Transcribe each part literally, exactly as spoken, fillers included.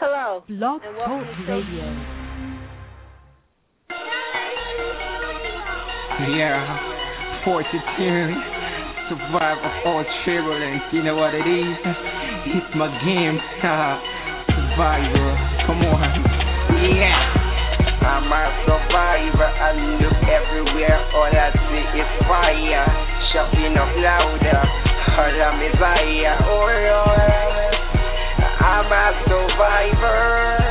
Hello. Blog and Talk welcome to Show. Radio. Yeah, fortitude, survive of all turbulence. You know what it is? It's my game, uh, survivor. Come on, yeah. I'm a survivor. I look everywhere. All I see is fire. Shouting up louder. All I'm is fire. Oh Lord, I'm a survivor.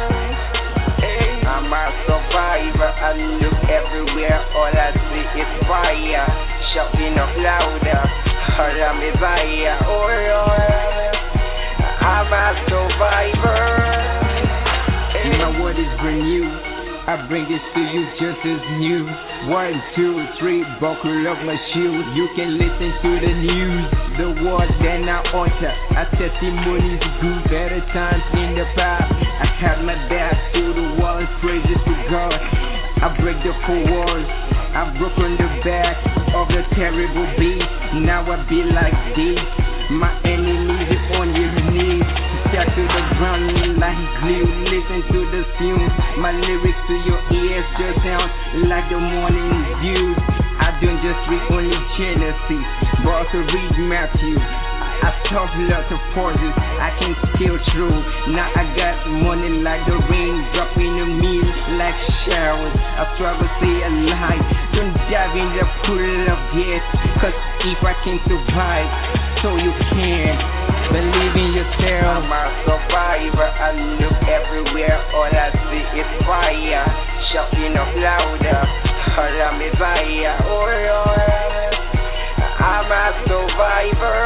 I'm a survivor, I look everywhere, all I see is fire. Shouting up louder, all I'm is fire. Oh Lord, I'm a survivor. My word is brand new, I bring this to you just as new. One, two, three, buckle up my shoes. You can listen to the news. The word then I utter. I testimonies good, better times in the past. I had my back to the walls, praises to God. I break the four walls. I've broken the back of the terrible beast. Now I be like this. My enemies is on your knees. Stack to the ground like glue. Listen to the fumes. My lyrics to your ears just sound like the morning dew. I don't just read only Genesis, but also read Matthew. I talk lots of forces, I can scale through. Now I got money like the rain dropping on me like showers. I struggle stay alive, don't dive in the pool of death. Cause if I can survive, so you can. Believe in yourself. I'm a survivor, I look everywhere, all I see is fire. Shouting up louder, all I'm is fire. Oh Lord, I'm a survivor.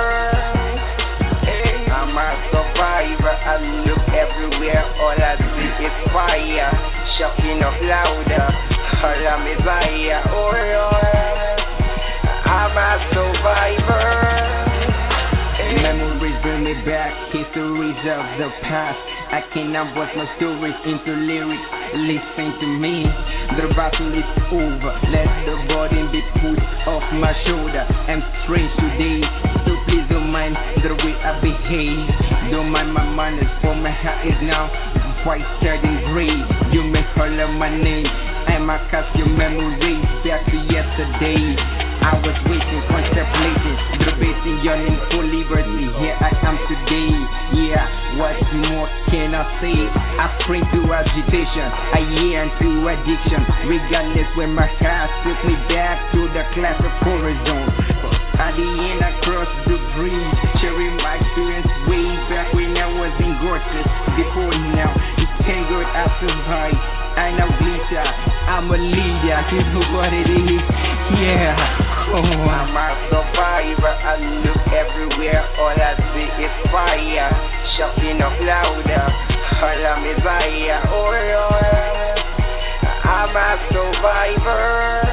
I'm a survivor, I look everywhere, all I see is fire. Shouting up louder, all I'm is fire. Oh Lord, I'm a survivor. Memories bring me back, histories of the past. I cannot put my stories into lyrics, listen to me. The battle is over, let the burden be put off my shoulder. I'm strange today, so please don't mind the way I behave. Don't mind my manners, for my heart is now white, sad and gray. You may holler my name, I might cast your memories back to yesterday. I was waiting, contemplating, debating, yearning for liberty. Here I am today. Yeah, what more can I say? I spring to agitation, I yearn to addiction. Regardless when my heart took me back to the class of horizon. At the end I crossed the bridge, sharing my experience way back when I was in Gorgeous. Before now, it's thank God I survived. I now glitter, I'm a leader, you know what it is. Yeah, oh, I'm a survivor, I look everywhere, all I see is fire. Shouting up louder, all I'm is fire. Oh Lord, I'm a survivor.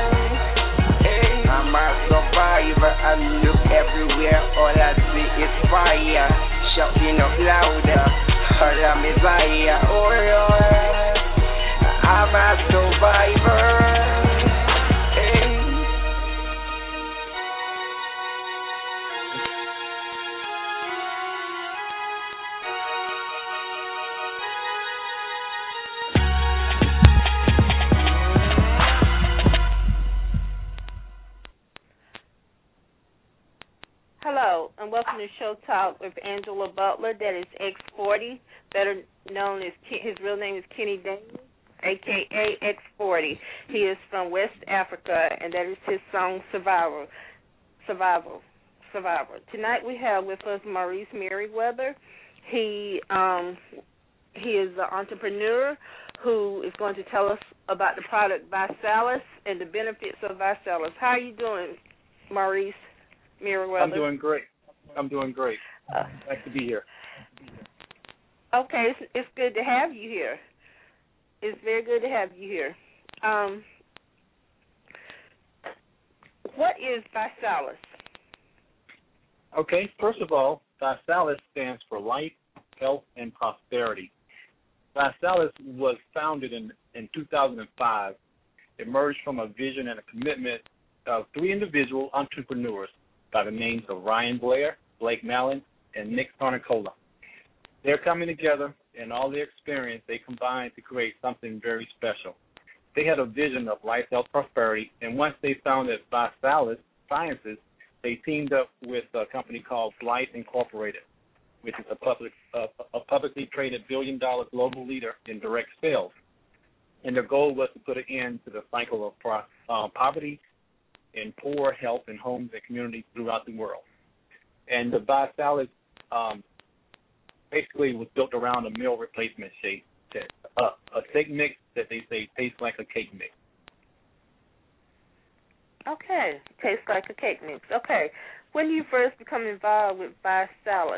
I'm a survivor, I look everywhere, all I see is fire. Shouting up louder, all I'm is fire. Oh Lord, I'm a survivor. Hey. Hello, and welcome to Show Talk with Angela Butler. That is X forty, better known as, his real name is Kenny Daniels, a k a. X forty. He is from West Africa, and that is his song Survival. Survival. Survivor. Tonight we have with us Maurice Merriweather. He um, he is an entrepreneur who is going to tell us about the product ViSalus and the benefits of ViSalus. How are you doing, Maurice Merriweather? I'm doing great. I'm doing great. Uh, nice to be here. Okay, it's, it's good to have you here. It's very good to have you here. Um, what is ViSalus? Okay, first of all, ViSalus stands for Life, Health, and Prosperity. ViSalus was founded in, in two thousand five. It emerged from a vision and a commitment of three individual entrepreneurs by the names of Ryan Blair, Blake Mallon, and Nick Sarnicola. They're coming together and all their experience, they combined to create something very special. They had a vision of life, health, prosperity, and once they founded ViSalus Sciences, they teamed up with a company called Blight Incorporated, which is a public uh, a publicly traded billion-dollar global leader in direct sales. And their goal was to put an end to the cycle of pro- uh, poverty and poor health in homes and communities throughout the world. And the ViSalus um, basically was built around a meal replacement shake, that, uh, a steak mix that they say tastes like a cake mix. Okay, tastes like a cake mix. Okay, when did you first become involved with ViSalus?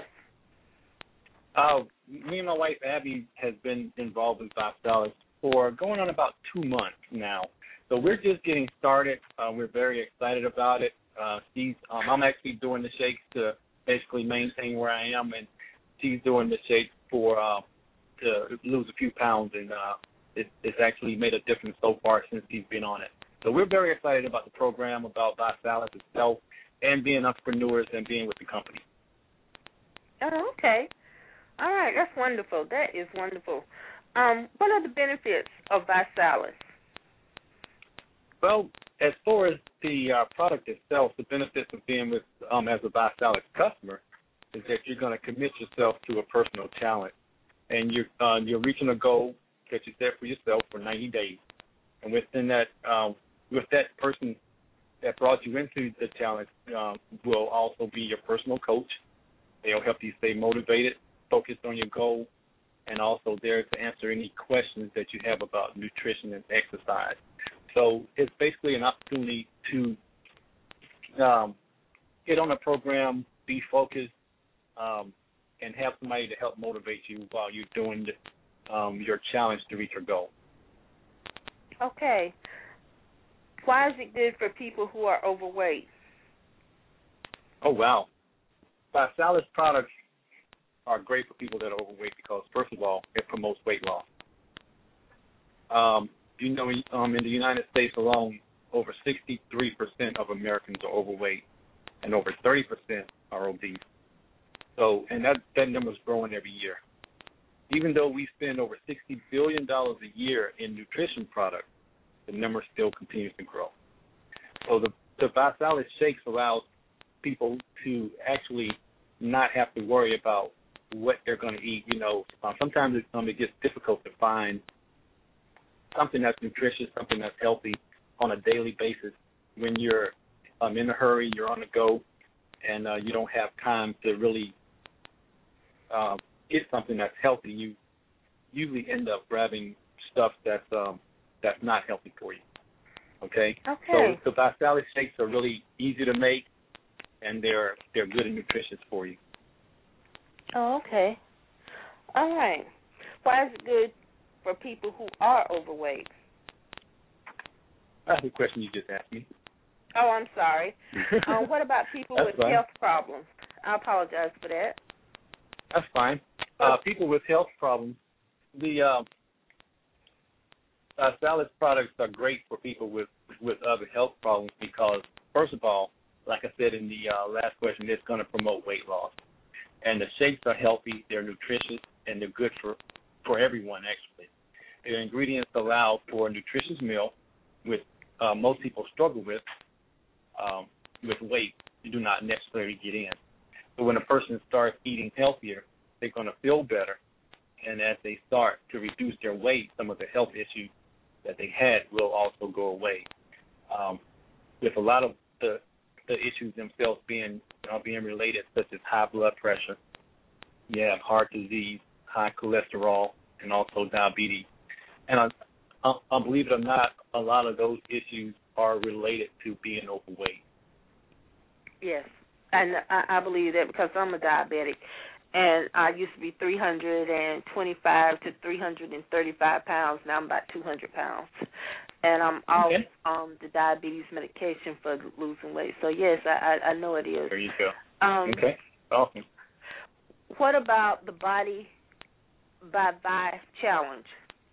Uh, me and my wife Abby has been involved with ViSalus for going on about two months now. So we're just getting started. Uh, we're very excited about it. Uh, she's, um, I'm actually doing the shakes to basically maintain where I am, and she's doing the shakes for uh, to lose a few pounds, and uh, it, it's actually made a difference so far since she's been on it. So we're very excited about the program, about ViSalus itself, and being entrepreneurs and being with the company. Oh, okay. All right, that's wonderful. That is wonderful. Um, what are the benefits of ViSalus? Well, as far as the uh, product itself, the benefits of being with um, as a ViSalus customer is that you're going to commit yourself to a personal challenge, and you're uh, you're reaching a goal that you set for yourself for ninety days, and within that, um, with that person that brought you into the challenge um, will also be your personal coach. They'll help you stay motivated, focused on your goal, and also there to answer any questions that you have about nutrition and exercise. So it's basically an opportunity to um, get on a program, be focused, um, and have somebody to help motivate you while you're doing the, um, your challenge to reach your goal. Okay. Why is it good for people who are overweight? Oh, wow. ViSalus products are great for people that are overweight because, first of all, it promotes weight loss. Um, you know, um, in the United States alone, over sixty-three percent of Americans are overweight, and over thirty percent are obese. So, and that, that number is growing every year. Even though we spend over sixty billion dollars a year in nutrition products, the number still continues to grow. So the, the ViSalus shakes allows people to actually not have to worry about what they're going to eat. You know, uh, sometimes it, um, it gets difficult to find something that's nutritious, something that's healthy on a daily basis when you're um, in a hurry, you're on the go, and uh, you don't have time to really uh, get something that's healthy. You usually end up grabbing stuff that's um, that's not healthy for you. Okay. Okay. So the ViSalus shakes are really easy to make, and they're they're good and nutritious for you. Oh, okay. All right. Why is it good for people who are overweight? That's the question you just asked me. Oh, I'm sorry. um, what about people with fine. health problems? I apologize for that. That's fine. Uh, people with health problems, the uh, ViSalus products are great for people with, with other health problems because, first of all, like I said in the uh, last question, it's going to promote weight loss. And the shakes are healthy, they're nutritious, and they're good for, for everyone, actually. Their ingredients allow for a nutritious meal, which uh, most people struggle with, um, with weight you do not necessarily get in. So when a person starts eating healthier, they're going to feel better. And as they start to reduce their weight, some of the health issues that they had will also go away. Um, with a lot of the the issues themselves being uh, being related, such as high blood pressure, you have heart disease, high cholesterol, and also diabetes. And uh, uh, believe it or not, a lot of those issues are related to being overweight. Yes, and I, I believe that because I'm a diabetic, and I used to be three hundred twenty-five to three hundred thirty-five pounds. Now I'm about two hundred pounds. And I'm off okay. um, the diabetes medication for losing weight. So, yes, I, I, I know it is. There you go. Um, okay, awesome. What about the Body by Vi Challenge?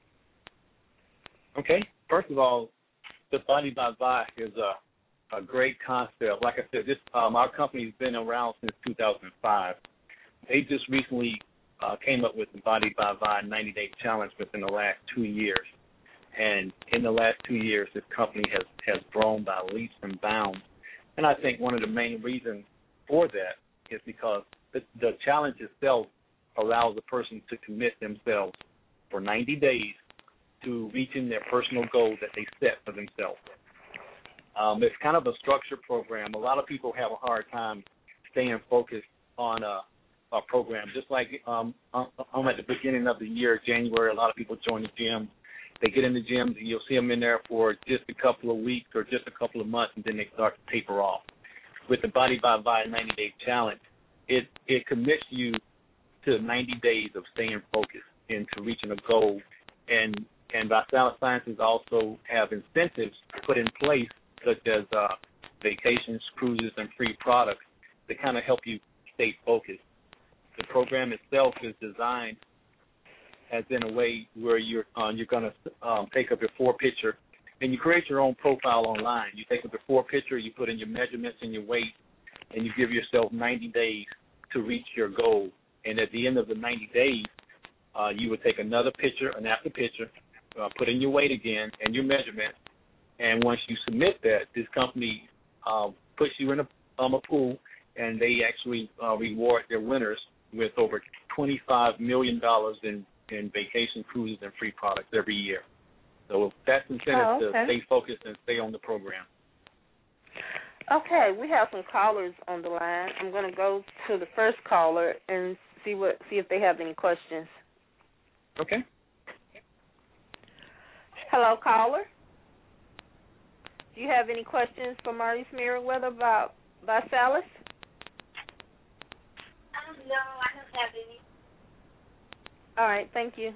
Okay, first of all, the Body by Vi is a, a great concept. Like I said, this um, our company's been around since two thousand five. They just recently uh, came up with the Body by Vi ninety-day challenge within the last two years. And in the last two years, this company has, has grown by leaps and bounds. And I think one of the main reasons for that is because the, the challenge itself allows a person to commit themselves for ninety days to reaching their personal goals that they set for themselves. Um, it's kind of a structured program. A lot of people have a hard time staying focused on a, a program. Just like um, I'm at the beginning of the year, January, a lot of people join the gym. They get in the gyms, and you'll see them in there for just a couple of weeks or just a couple of months, and then they start to taper off. With the Body by Vi ninety-day challenge, it, it commits you to ninety days of staying focused into reaching a goal. And, and ViSalus Sciences also have incentives put in place, such as uh, vacations, cruises, and free products to kind of help you stay focused. The program itself is designed as in a way where you're uh, you're going to um, take a before picture, and you create your own profile online. You take a before picture, you put in your measurements and your weight, and you give yourself ninety days to reach your goal. And at the end of the ninety days, uh, you would take another picture, an after picture, uh, put in your weight again and your measurements. And once you submit that, this company uh, puts you in a, um, a pool, and they actually uh, reward their winners with over twenty-five million dollars in in vacation, cruises, and free products every year. So that's incentive oh, okay. to stay focused and stay on the program. Okay, we have some callers on the line. I'm going to go to the first caller and see what see if they have any questions. Okay. Hello, caller. Do you have any questions for Maurice Merriweather about ViSalus? Um, no, I don't have any. All right, thank you.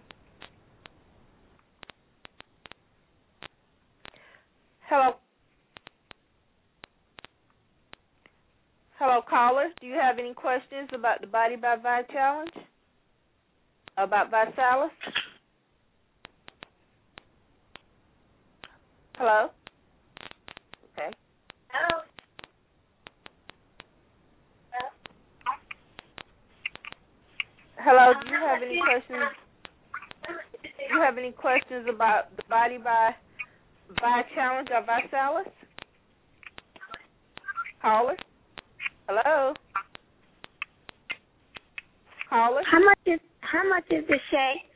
Hello. Hello, caller. Do you have any questions about the Body by Vi challenge? About ViSalus? Hello? Okay. Hello. Hello, do you have any questions? Do you have any questions about the Body by Vi challenge or ViSalus? Caller? Hello? Caller? How much is how much is the shake?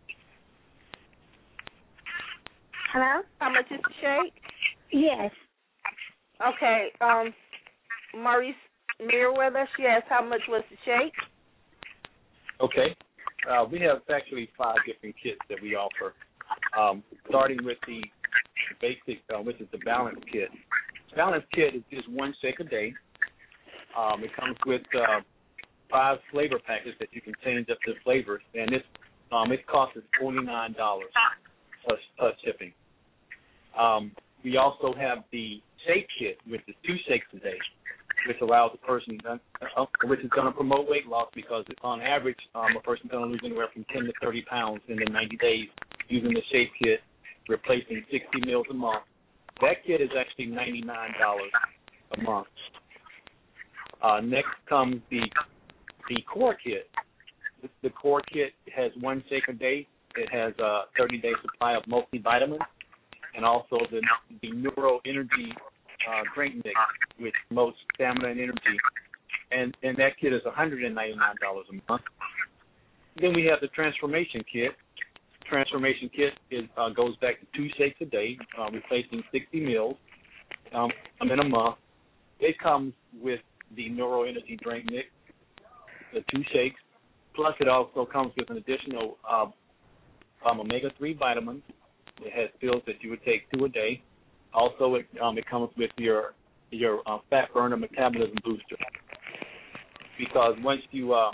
Hello? How much is the shake? Yes. Okay, um, Maurice Merriweather, she asked how much was the shake? Okay. Uh, we have actually five different kits that we offer, um, starting with the basic, uh, which is the balance kit. Balance kit is just one shake a day. Um, it comes with uh, five flavor packets that you can change up to flavors, and this um, it costs us forty-nine dollars plus, plus shipping. Um, we also have the shake kit, which is two shakes a day, which allows a person, uh, which is going to promote weight loss because on average, um, a person's going to lose anywhere from ten to thirty pounds in the ninety days using the shake kit, replacing sixty meals a month. That kit is actually ninety-nine dollars a month. Uh, next comes the the core kit. The core kit has one shake a day. It has a thirty-day supply of multivitamins and also the the Neuro Energy uh, drink mix, which promotes stamina and energy. And, and that kit is one hundred ninety-nine dollars a month. Then we have the Transformation Kit. Transformation Kit is, uh, goes back to two shakes a day, uh, replacing sixty meals um, in a month. It comes with the Neuro Energy drink mix, the two shakes, plus it also comes with an additional uh, um, omega three vitamins. It has pills that you would take two a day. Also, it, um, it comes with your your uh, fat burner metabolism booster, because once you uh,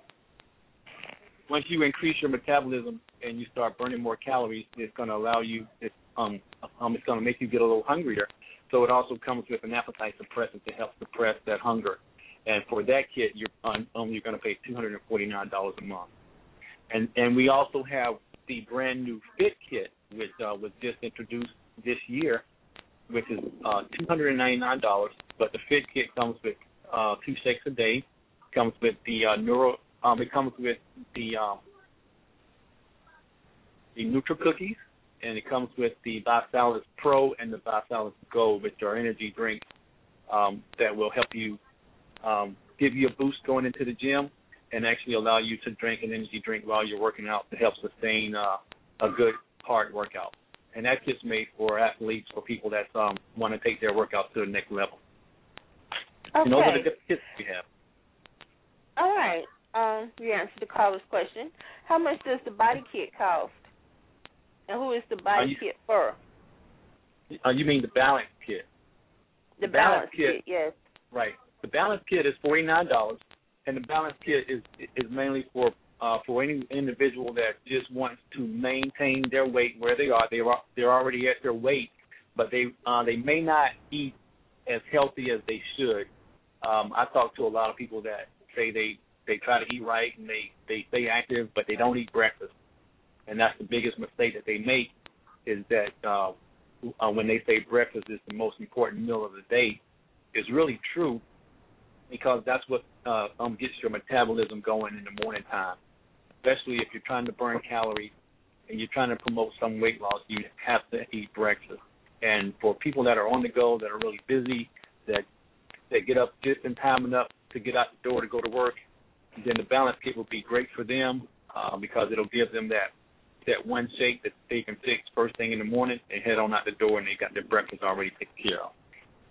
once you increase your metabolism and you start burning more calories, it's going to allow you. It's, um, um, it's going to make you get a little hungrier. So it also comes with an appetite suppressant to help suppress that hunger. And for that kit, you're um, you're going to pay two hundred forty-nine dollars a month. And and we also have the brand new Fit Kit, which uh, was just introduced this year, which is uh, two hundred ninety-nine dollars. But the Fit Kit comes with uh, two shakes a day. Comes with the uh, neuro. Um, it comes with the um, the Nutra Cookies, and it comes with the ViSalus Pro and the ViSalus Gold, which are energy drinks um, that will help you um, give you a boost going into the gym and actually allow you to drink an energy drink while you're working out to help sustain uh, a good, hard workout. And that kit's made for athletes, for people that um, want to take their workout to the next level. Okay. And those are the different kits we have. All right. Um, you answered the caller's question. How much does the body kit cost? And who is the body you, kit for? Uh, you mean the balance kit? The, the balance, balance kit, kit, yes. Right. The balance kit is forty-nine dollars, and the balance kit is is mainly for uh, for any individual that just wants to maintain their weight where they are. They're they're already at their weight, but they uh, they may not eat as healthy as they should. Um, I talk to a lot of people that say they, they try to eat right and they, they stay active, but they don't eat breakfast. And that's the biggest mistake that they make is that uh, uh, when they say breakfast is the most important meal of the day, it's really true because that's what uh, um, gets your metabolism going in the morning time, especially if you're trying to burn calories and you're trying to promote some weight loss, you have to eat breakfast. And for people that are on the go, that are really busy, that that get up just in time enough to get out the door to go to work, then the balance kit will be great for them uh, because it'll give them that that one shake that they can fix first thing in the morning and head on out the door and they got their breakfast already taken care of.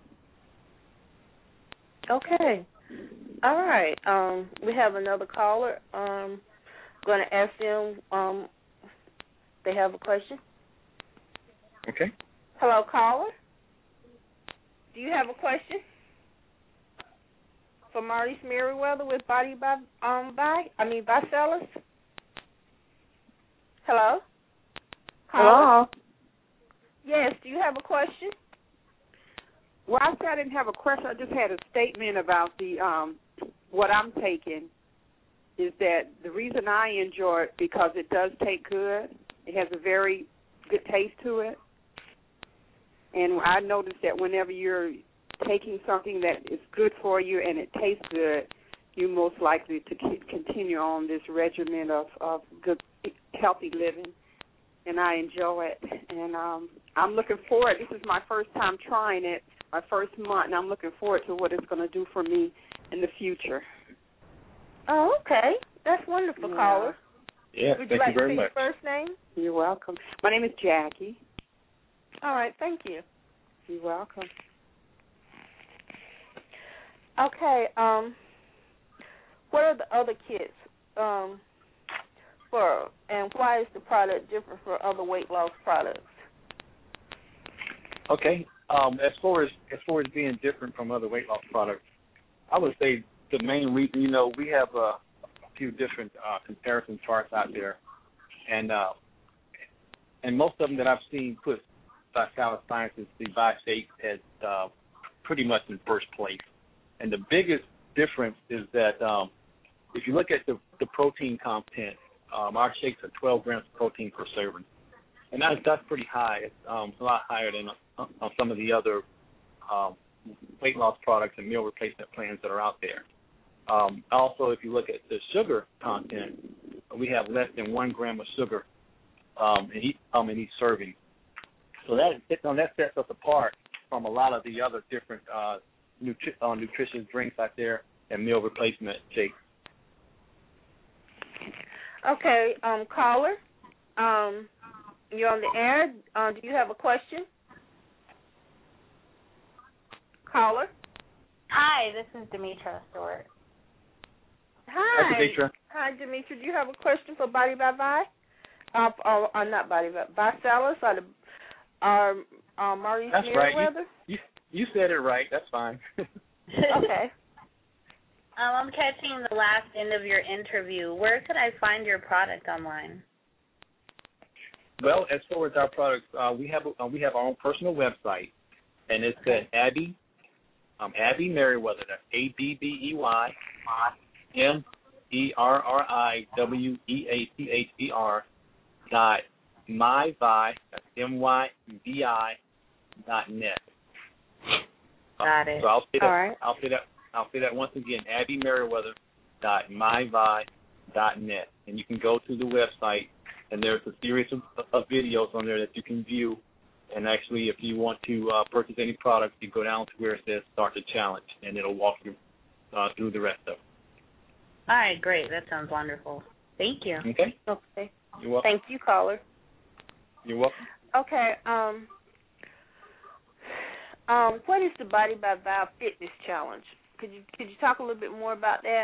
Okay. All right. Um, we have another caller. Um, going to ask them. Um, they have a question. Okay. Hello, caller. Do you have a question for Maurice Merriweather with Body by um by I mean ViSalus? Hello. Hello. Yes. Do you have a question? Well, I said I didn't have a question. I just had a statement about the um what I'm taking. Is that the reason I enjoy it because it does taste good. It has a very good taste to it. And I noticed that whenever you're taking something that is good for you and it tastes good, you're most likely to continue on this regimen of, of good, healthy living. And I enjoy it. And um, I'm looking forward. This is my first time trying it, my first month, and I'm looking forward to what it's going to do for me in the future. Oh, okay. That's wonderful, yeah. caller. Yeah, Would thank you like you very to say much. your first name? You're welcome. My name is Jackie. All right, thank you. You're welcome. Okay, um, what are the other kits um, for, and why is the product different from other weight loss products? Okay, um, as far as as far as being different from other weight loss products, I would say the main reason, you know, we have a, a few different uh, comparison charts out there, and uh, and most of them that I've seen put ViSalus Sciences, the ViShake, at uh, pretty much in first place. And the biggest difference is that um, if you look at the, the protein content, um, our shakes are twelve grams of protein per serving. And that's, that's pretty high. It's um, a lot higher than uh, uh, some of the other um, weight loss products and meal replacement plans that are out there. Um, also, if you look at the sugar content, we have less than one gram of sugar um, in, each, um, in each serving. So that, um, that sets us apart from a lot of the other different uh, nutri- uh, nutritious drinks out there and meal replacement shakes. Okay, um, caller, um, you're on the air. Uh, do you have a question? Caller? Hi, this is Demetra Stewart. Hi. Hi, Demetra. Hi, Demetra. Do you have a question for Body by Vi? Uh, or, or not Body by ViSalus or the or uh, Maurice That's right. Merriweather? You, you, you said it right. That's fine. Okay. Um, I'm catching the last end of your interview. Where could I find your product online? Well, as far as our products, uh, we have uh, we have our own personal website, and it's at Abby, um, Abby Merriweather. That's A B B E Y M E R R I W E A T H E R dot myvi, that's M Y V I dot net. Got it. So I'll say that. All right. I'll say that. I'll say that once again. Abby Merriweather dot myvi dot net, and you can go to the website and there's a series of, of videos on there that you can view. And actually, if you want to uh, purchase any products, you go down to where it says Start the Challenge, and it'll walk you uh, through the rest of it. All right, great. That sounds wonderful. Thank you. Okay. Okay. You're welcome. Thank you, caller. You're welcome. Okay. Um. Um. What is the Body by Val Fitness Challenge? Could you could you talk a little bit more about that?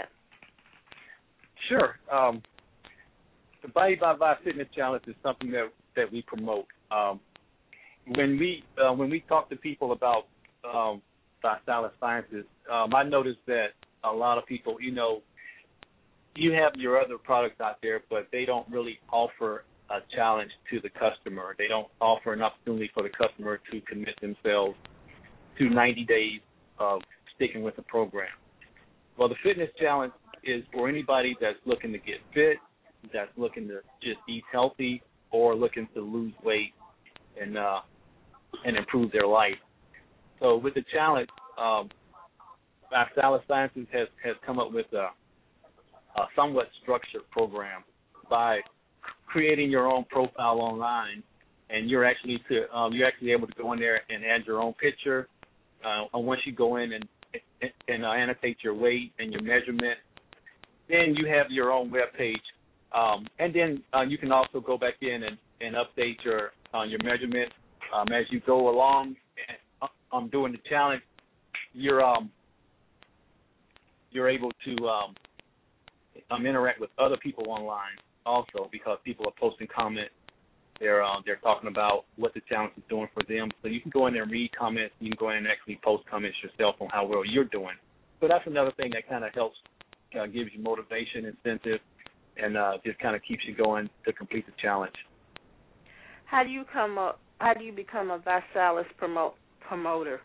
Sure. Um, the Body by Val Fitness Challenge is something that that we promote. Um, when we uh, when we talk to people about um, ViSalus Sciences, um, I noticed that a lot of people, you know, you have your other products out there, but they don't really offer a challenge to the customer. They don't offer an opportunity for the customer to commit themselves to ninety days of sticking with the program. Well, the fitness challenge is for anybody that's looking to get fit, that's looking to just eat healthy, or looking to lose weight and uh, and improve their life. So with the challenge, um, ViSalus Sciences has, has come up with a, a somewhat structured program by creating your own profile online, and you're actually to um, you're actually able to go in there and add your own picture. Uh, and once you go in and and, and uh, annotate your weight and your measurement, then you have your own web page, um, and then uh, you can also go back in and, and update your uh, your measurement um, as you go along. And, um, doing the challenge, you're um you're able to um, um interact with other people online also, because people are posting comments. They're uh, they're talking about what the challenge is doing for them. So you can go in there and read comments. You can go in and actually post comments yourself on how well you're doing. So that's another thing that kind of helps, uh, gives you motivation, incentive, and uh, just kind of keeps you going to complete the challenge. How do you come up? How do you become a ViSalus promote, promoter?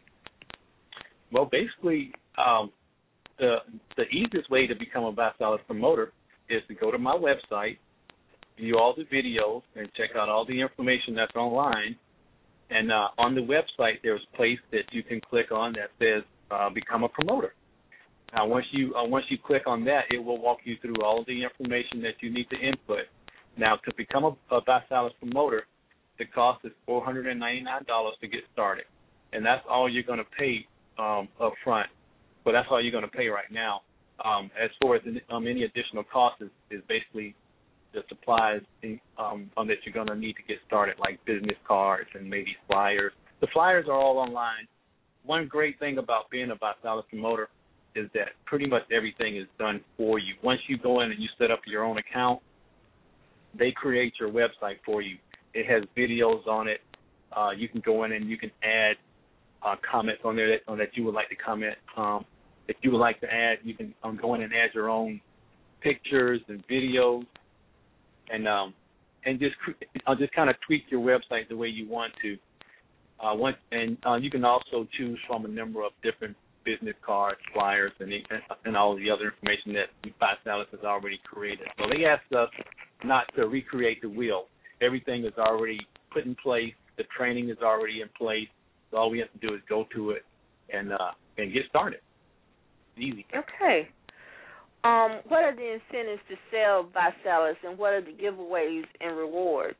Well, basically, um, the the easiest way to become a ViSalus promoter is to go to my website, view all the videos, and check out all the information that's online. And uh, on the website, there's a place that you can click on that says uh, "Become a Promoter." Now, once you uh, once you click on that, it will walk you through all the information that you need to input. Now, to become a, a ViSalus promoter, the cost is four hundred ninety-nine dollars to get started, and that's all you're going to pay um, up front. Well, that's all you're going to pay right now. Um, as far as um, any additional cost is, is basically the supplies um, um, that you're going to need to get started, like business cards and maybe flyers. The flyers are all online. One great thing about being a ViSalus promoter is that pretty much everything is done for you. Once you go in and you set up your own account, they create your website for you. It has videos on it. Uh, you can go in and you can add uh, comments on there that, on that you would like to comment. Um, if you would like to add, you can um, go in and add your own pictures and videos, and um, and just I'll just kind of tweak your website the way you want to. Uh, once, and uh, you can also choose from a number of different business cards, flyers, and and all the other information that ViSalus has already created. So they asked us not to recreate the wheel. Everything is already put in place. The training is already in place. So all we have to do is go to it and uh, and get started. Easy. Okay. Um, what are the incentives to sell ViSalus, and what are the giveaways and rewards?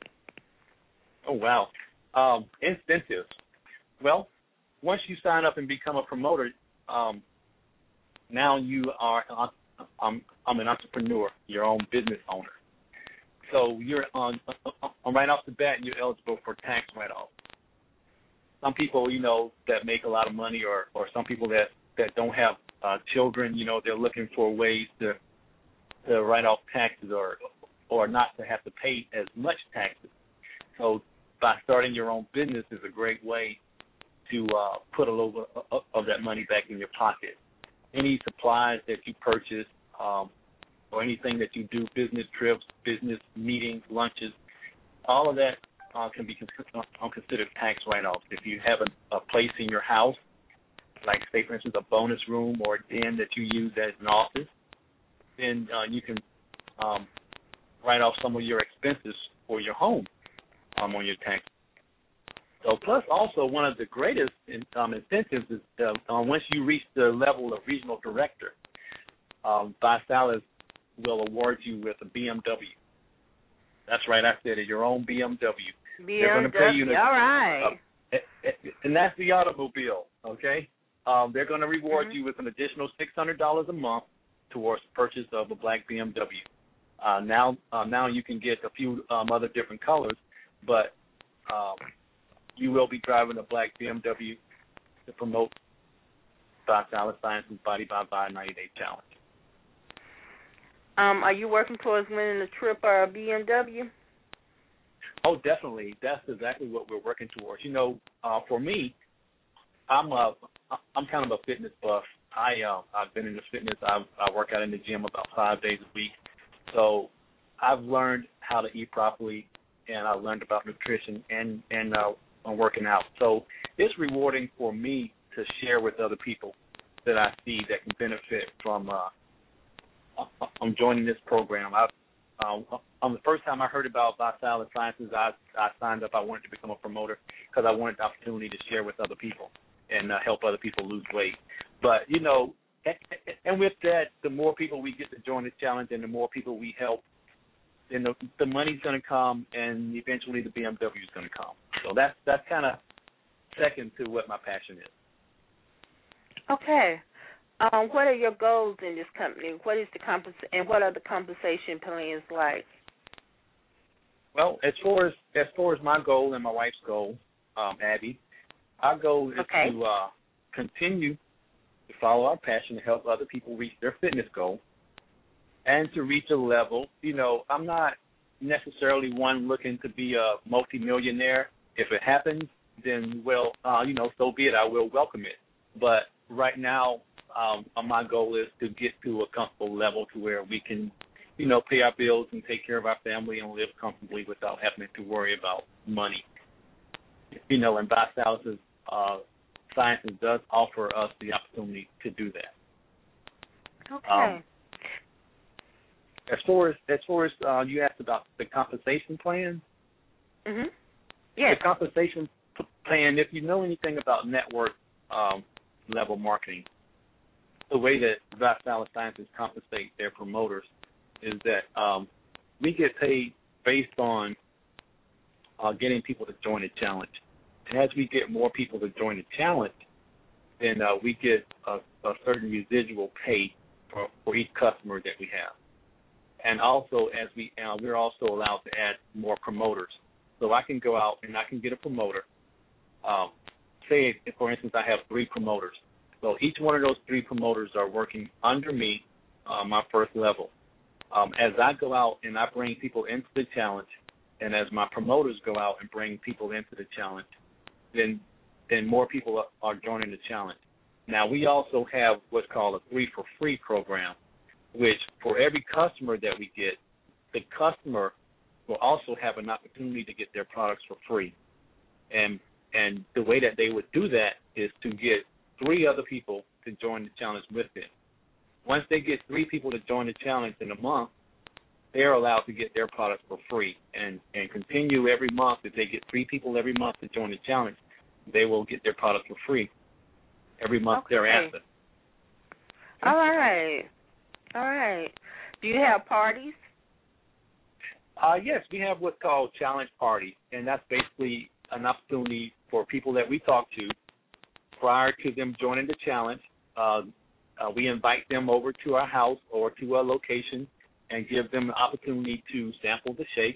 Oh, wow. Um, incentives. Well, once you sign up and become a promoter, um, now you are uh, I'm, I'm an entrepreneur, your own business owner. So you're on, on right off the bat, you're eligible for tax write-off. Some people, you know, that make a lot of money, or, or some people that, that don't have uh, children, you know, they're looking for ways to to write off taxes, or or not to have to pay as much taxes. So by starting your own business is a great way to uh, put a little bit of that money back in your pocket. Any supplies that you purchase, um, or anything that you do, business trips, business meetings, lunches, all of that uh, can be considered, uh, considered tax write-offs. If you have a, a place in your house, like, say, for instance, a bonus room or a den that you use as an office, then uh, you can um, write off some of your expenses for your home um, on your tax. So plus also one of the greatest um, incentives is uh, uh, once you reach the level of regional director, um, ViSalus will award you with a B M W. That's right, I said it. Your own B M W. B M W. They're going to pay you. To, all right. Uh, and that's the automobile. Okay. Um, they're going to reward mm-hmm. you with an additional six hundred dollars a month towards the purchase of a black B M W. Uh, now, uh, now you can get a few um, other different colors, but um, you will be driving a black B M W to promote ViSalus Sciences Body by Vi ninety Day Challenge. Um, are you working towards winning a trip or a B M W? Oh, definitely. That's exactly what we're working towards. You know, uh, for me, I'm a, I'm kind of a fitness buff. I uh, I've been in the fitness. I I work out in the gym about five days a week. So I've learned how to eat properly, and I learned about nutrition and and uh, on working out. So it's rewarding for me to share with other people that I see that can benefit from uh, I'm joining this program. I um, on the first time I heard about ViSalus Sciences, I I signed up. I wanted to become a promoter because I wanted the opportunity to share with other people and uh, help other people lose weight. But you know, and, and with that, the more people we get to join this challenge, and the more people we help, then the, the money's going to come, and eventually the B M W is going to come. So that's that's kind of second to what my passion is. Okay. Um, what are your goals in this company? What is the compens- and what are the compensation plans like? Well, as far as as far as my goal and my wife's goal, um, Abby, our goal is okay. to uh, continue to follow our passion to help other people reach their fitness goal, and to reach a level. You know, I'm not necessarily one looking to be a multimillionaire. If it happens, then well, uh, you know, so be it. I will welcome it. But right now, um, my goal is to get to a comfortable level to where we can, you know, pay our bills and take care of our family and live comfortably without having to worry about money. You know, and ViSalus uh, Sciences does offer us the opportunity to do that. Okay. Um, as far as as far as uh, you asked about the compensation plan. Mhm. Yes. The compensation plan. If you know anything about network um, level marketing, the way that ViSalus Sciences compensate their promoters is that um, we get paid based on uh, getting people to join the challenge. And as we get more people to join the challenge, then uh, we get a, a certain residual pay for, for each customer that we have. And also, as we uh, we're also allowed to add more promoters. So I can go out and I can get a promoter. Um, say, for instance, I have three promoters. So each one of those three promoters are working under me, uh, my first level. Um, as I go out and I bring people into the challenge, and as my promoters go out and bring people into the challenge, then then more people are joining the challenge. Now, we also have what's called a three for free program, which for every customer that we get, the customer will also have an opportunity to get their products for free. And and the way that they would do that is to get three other people to join the challenge with them. Once they get three people to join the challenge in a month, they're allowed to get their products for free and, and continue every month. If they get three people every month to join the challenge, they will get their products for free every month okay. thereafter. All right. All right. Do you have parties? Uh, yes, we have what's called challenge parties, and that's basically an opportunity for people that we talk to prior to them joining the challenge. Uh, uh, we invite them over to our house or to our location and give them the opportunity to sample the shake,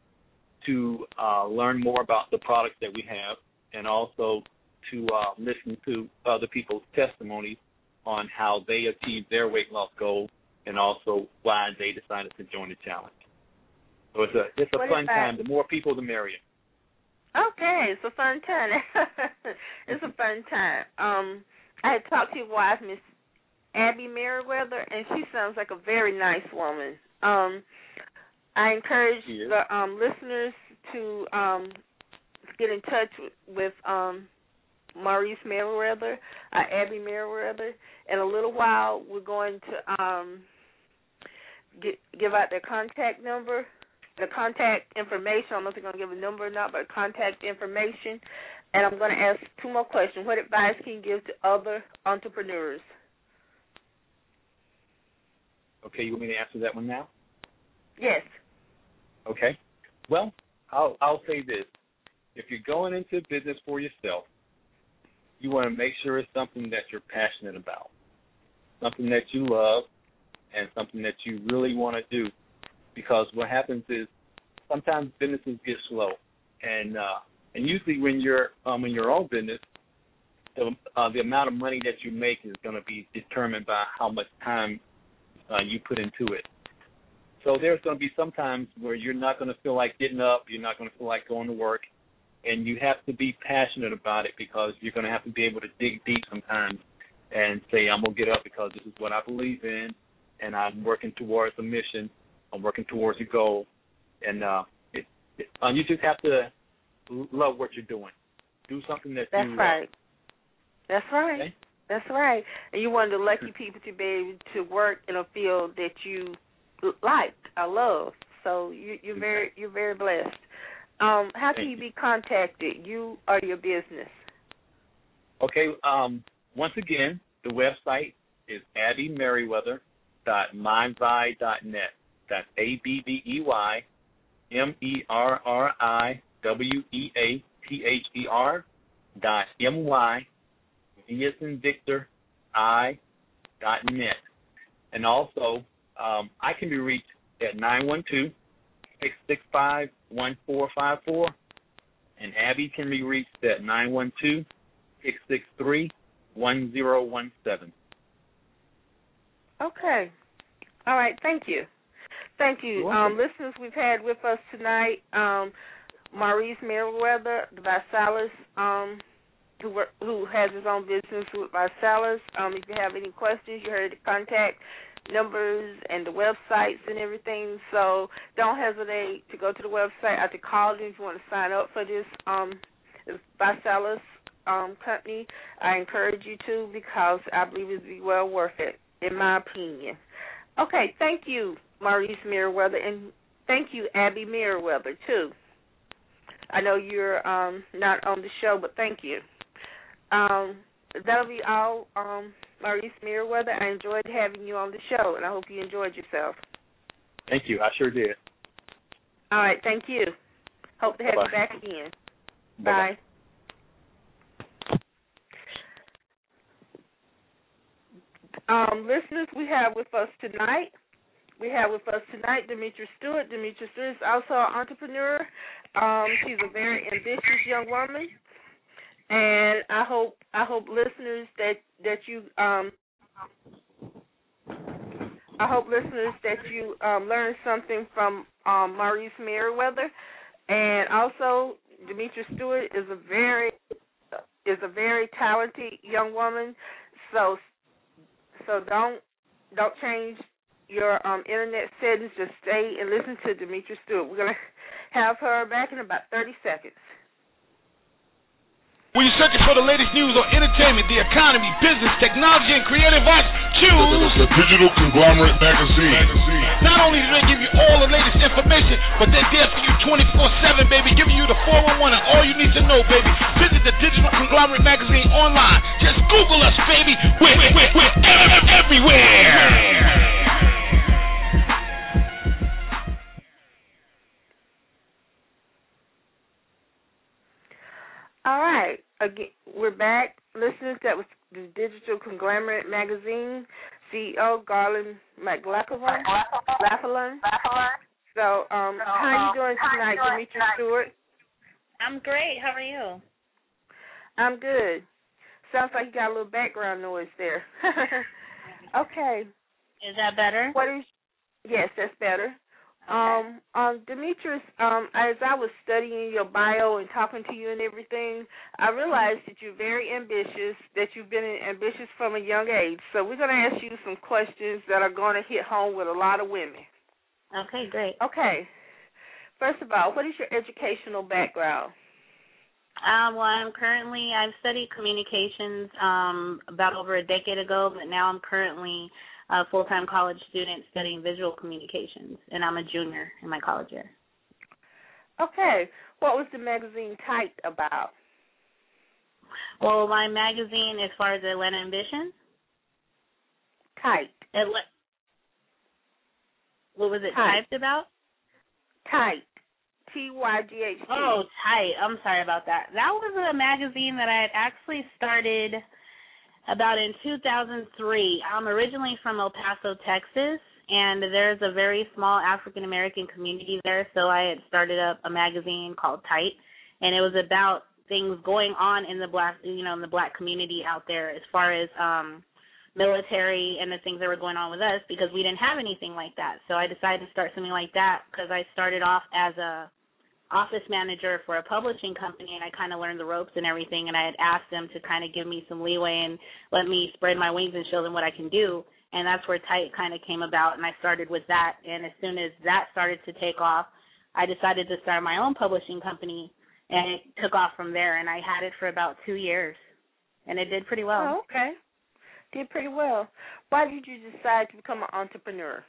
to uh, learn more about the products that we have, and also to uh, listen to other people's testimonies on how they achieved their weight loss goal and also why they decided to join the challenge. So it's a it's a what fun time. The more people, the merrier. Okay, it's a fun time. It's a fun time. Um, I had talked to your wife, Miss Abby Merriweather, and she sounds like a very nice woman. Um, I encourage the um, listeners to um, get in touch with, with um, Maurice Merriweather, uh, Abby Merriweather. In a little while, we're going to um, get, give out their contact number, the contact information. I don't know if they're going to give a number or not, but contact information. And I'm going to ask two more questions. What advice can you give to other entrepreneurs? Okay, you want me to answer that one now? Yes. Okay. Well, I'll, I'll say this. If you're going into business for yourself, you want to make sure it's something that you're passionate about, something that you love, and something that you really want to do. Because what happens is sometimes businesses get slow, and uh, and usually when you're um, in your own business, the, uh, the amount of money that you make is going to be determined by how much time uh, you put into it. So there's going to be some times where you're not going to feel like getting up, you're not going to feel like going to work, and you have to be passionate about it because you're going to have to be able to dig deep sometimes and say, I'm going to get up because this is what I believe in, and I'm working towards a mission, I'm working towards a goal, and uh, it, it, uh, you just have to love what you're doing. Do something that That's you right. love. That's right. Okay? That's right. And you're one of the lucky people to be able to work in a field that you like, I love. So you, you're very you're very blessed. Um, how can you be contacted, you or your business? Okay. Um, once again, the website is abby merriweather dot mindvy dot net. That's A B B E Y M E R R I W E A T H E R dot M Y V as in Victor I dot net. And also, um, I can be reached at nine one two, six six five, one four five four, and Abby can be reached at nine one two, six six three, one zero one seven. Okay. All right. Thank you. Thank you. Um, listeners, we've had with us tonight um, Maurice Merriweather, the Visalis, um, who work, who has his own business with Visalis. Um, if you have any questions, you heard the contact numbers and the websites and everything. So don't hesitate to go to the website or to call them if you want to sign up for this um, Visalis um, company. I encourage you to because I believe it will be well worth it, in my opinion. Okay, thank you, Maurice Merriweather, and thank you, Abby Merriweather, too. I know you're um, not on the show, but thank you. Um, that'll be all, um, Maurice Merriweather. I enjoyed having you on the show, and I hope you enjoyed yourself. Thank you. I sure did. All right, thank you. Hope to have Bye. you back again. Bye-bye. Bye. Um, listeners, we have with us tonight, we have with us tonight Demetra Stewart. Demetra Stewart is also an entrepreneur. Um, she's a very ambitious young woman, and I hope I hope listeners that that you um, I hope listeners that you um, learn something from um, Maurice Merriweather, and also Demetra Stewart is a very is a very talented young woman. So. So don't don't change your um, internet settings. Just stay and listen to Demetra Stewart. We're going to have her back in about thirty seconds. When you're searching for the latest news on entertainment, the economy, business, technology, and creative arts, choose the Digital Conglomerate Magazine. Not only do they give you all the latest information, but they're there for you twenty-four seven, baby, giving you the four one one and all you need to know, baby. Visit the Digital Conglomerate Magazine online. Just Google us, baby. We're, we're, we're everywhere. All right. Again, we're back. Listeners, that was the Digital Conglomerate Magazine, C E O Garland McLaughlin. So, um, how are you doing tonight, Demetra Stewart? I'm great. How are you? I'm good. Sounds like you got a little background noise there. Okay. Is that better? What is? Yes, that's better. Um, um, Demetrius, um, as I was studying your bio and talking to you and everything, I realized that you're very ambitious, that you've been ambitious from a young age. So we're going to ask you some questions that are going to hit home with a lot of women. Okay, great. Okay. First of all, what is your educational background? Um, well, I'm currently, I've studied communications um, about over a decade ago, but now I'm currently a full-time college student studying visual communications, and I'm a junior in my college year. Okay. What was the magazine typed about? Well, my magazine, as far as Atlanta Ambition? Typed. Atla- what was it typed. typed about? Typed. T Y G H T. Oh, Tight. I'm sorry about that. That was a magazine that I had actually started about in two thousand three. I'm originally from El Paso, Texas, and there's a very small African-American community there, so I had started up a magazine called Tight, and it was about things going on in the black, you know, in the black community out there as far as um, military and the things that were going on with us, because we didn't have anything like that. So I decided to start something like that because I started off as a office manager for a publishing company, and I kind of learned the ropes and everything, and I had asked them to kind of give me some leeway and let me spread my wings and show them what I can do, and that's where Tight kind of came about, and I started with that, and as soon as that started to take off, I decided to start my own publishing company, and it took off from there, and I had it for about two years, and it did pretty well. Oh, okay. Did pretty well. Why did you decide to become an entrepreneur?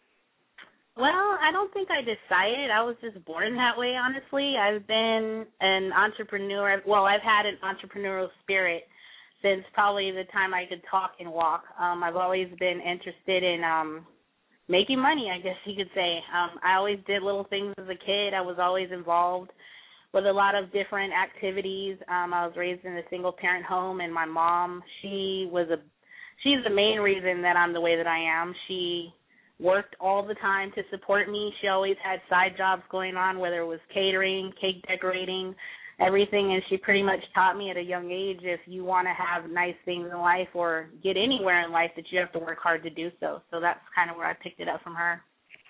Well, I don't think I decided. I was just born that way, honestly. I've been an entrepreneur. Well, I've had an entrepreneurial spirit since probably the time I could talk and walk. Um, I've always been interested in um, making money, I guess you could say. Um, I always did little things as a kid. I was always involved with a lot of different activities. Um, I was raised in a single-parent home, and my mom, she was a, she's the main reason that I'm the way that I am. She worked all the time to support me. She always had side jobs going on, whether it was catering, cake decorating, everything, and she pretty much taught me at a young age if you want to have nice things in life or get anywhere in life that you have to work hard to do so. So that's kind of where I picked it up from her.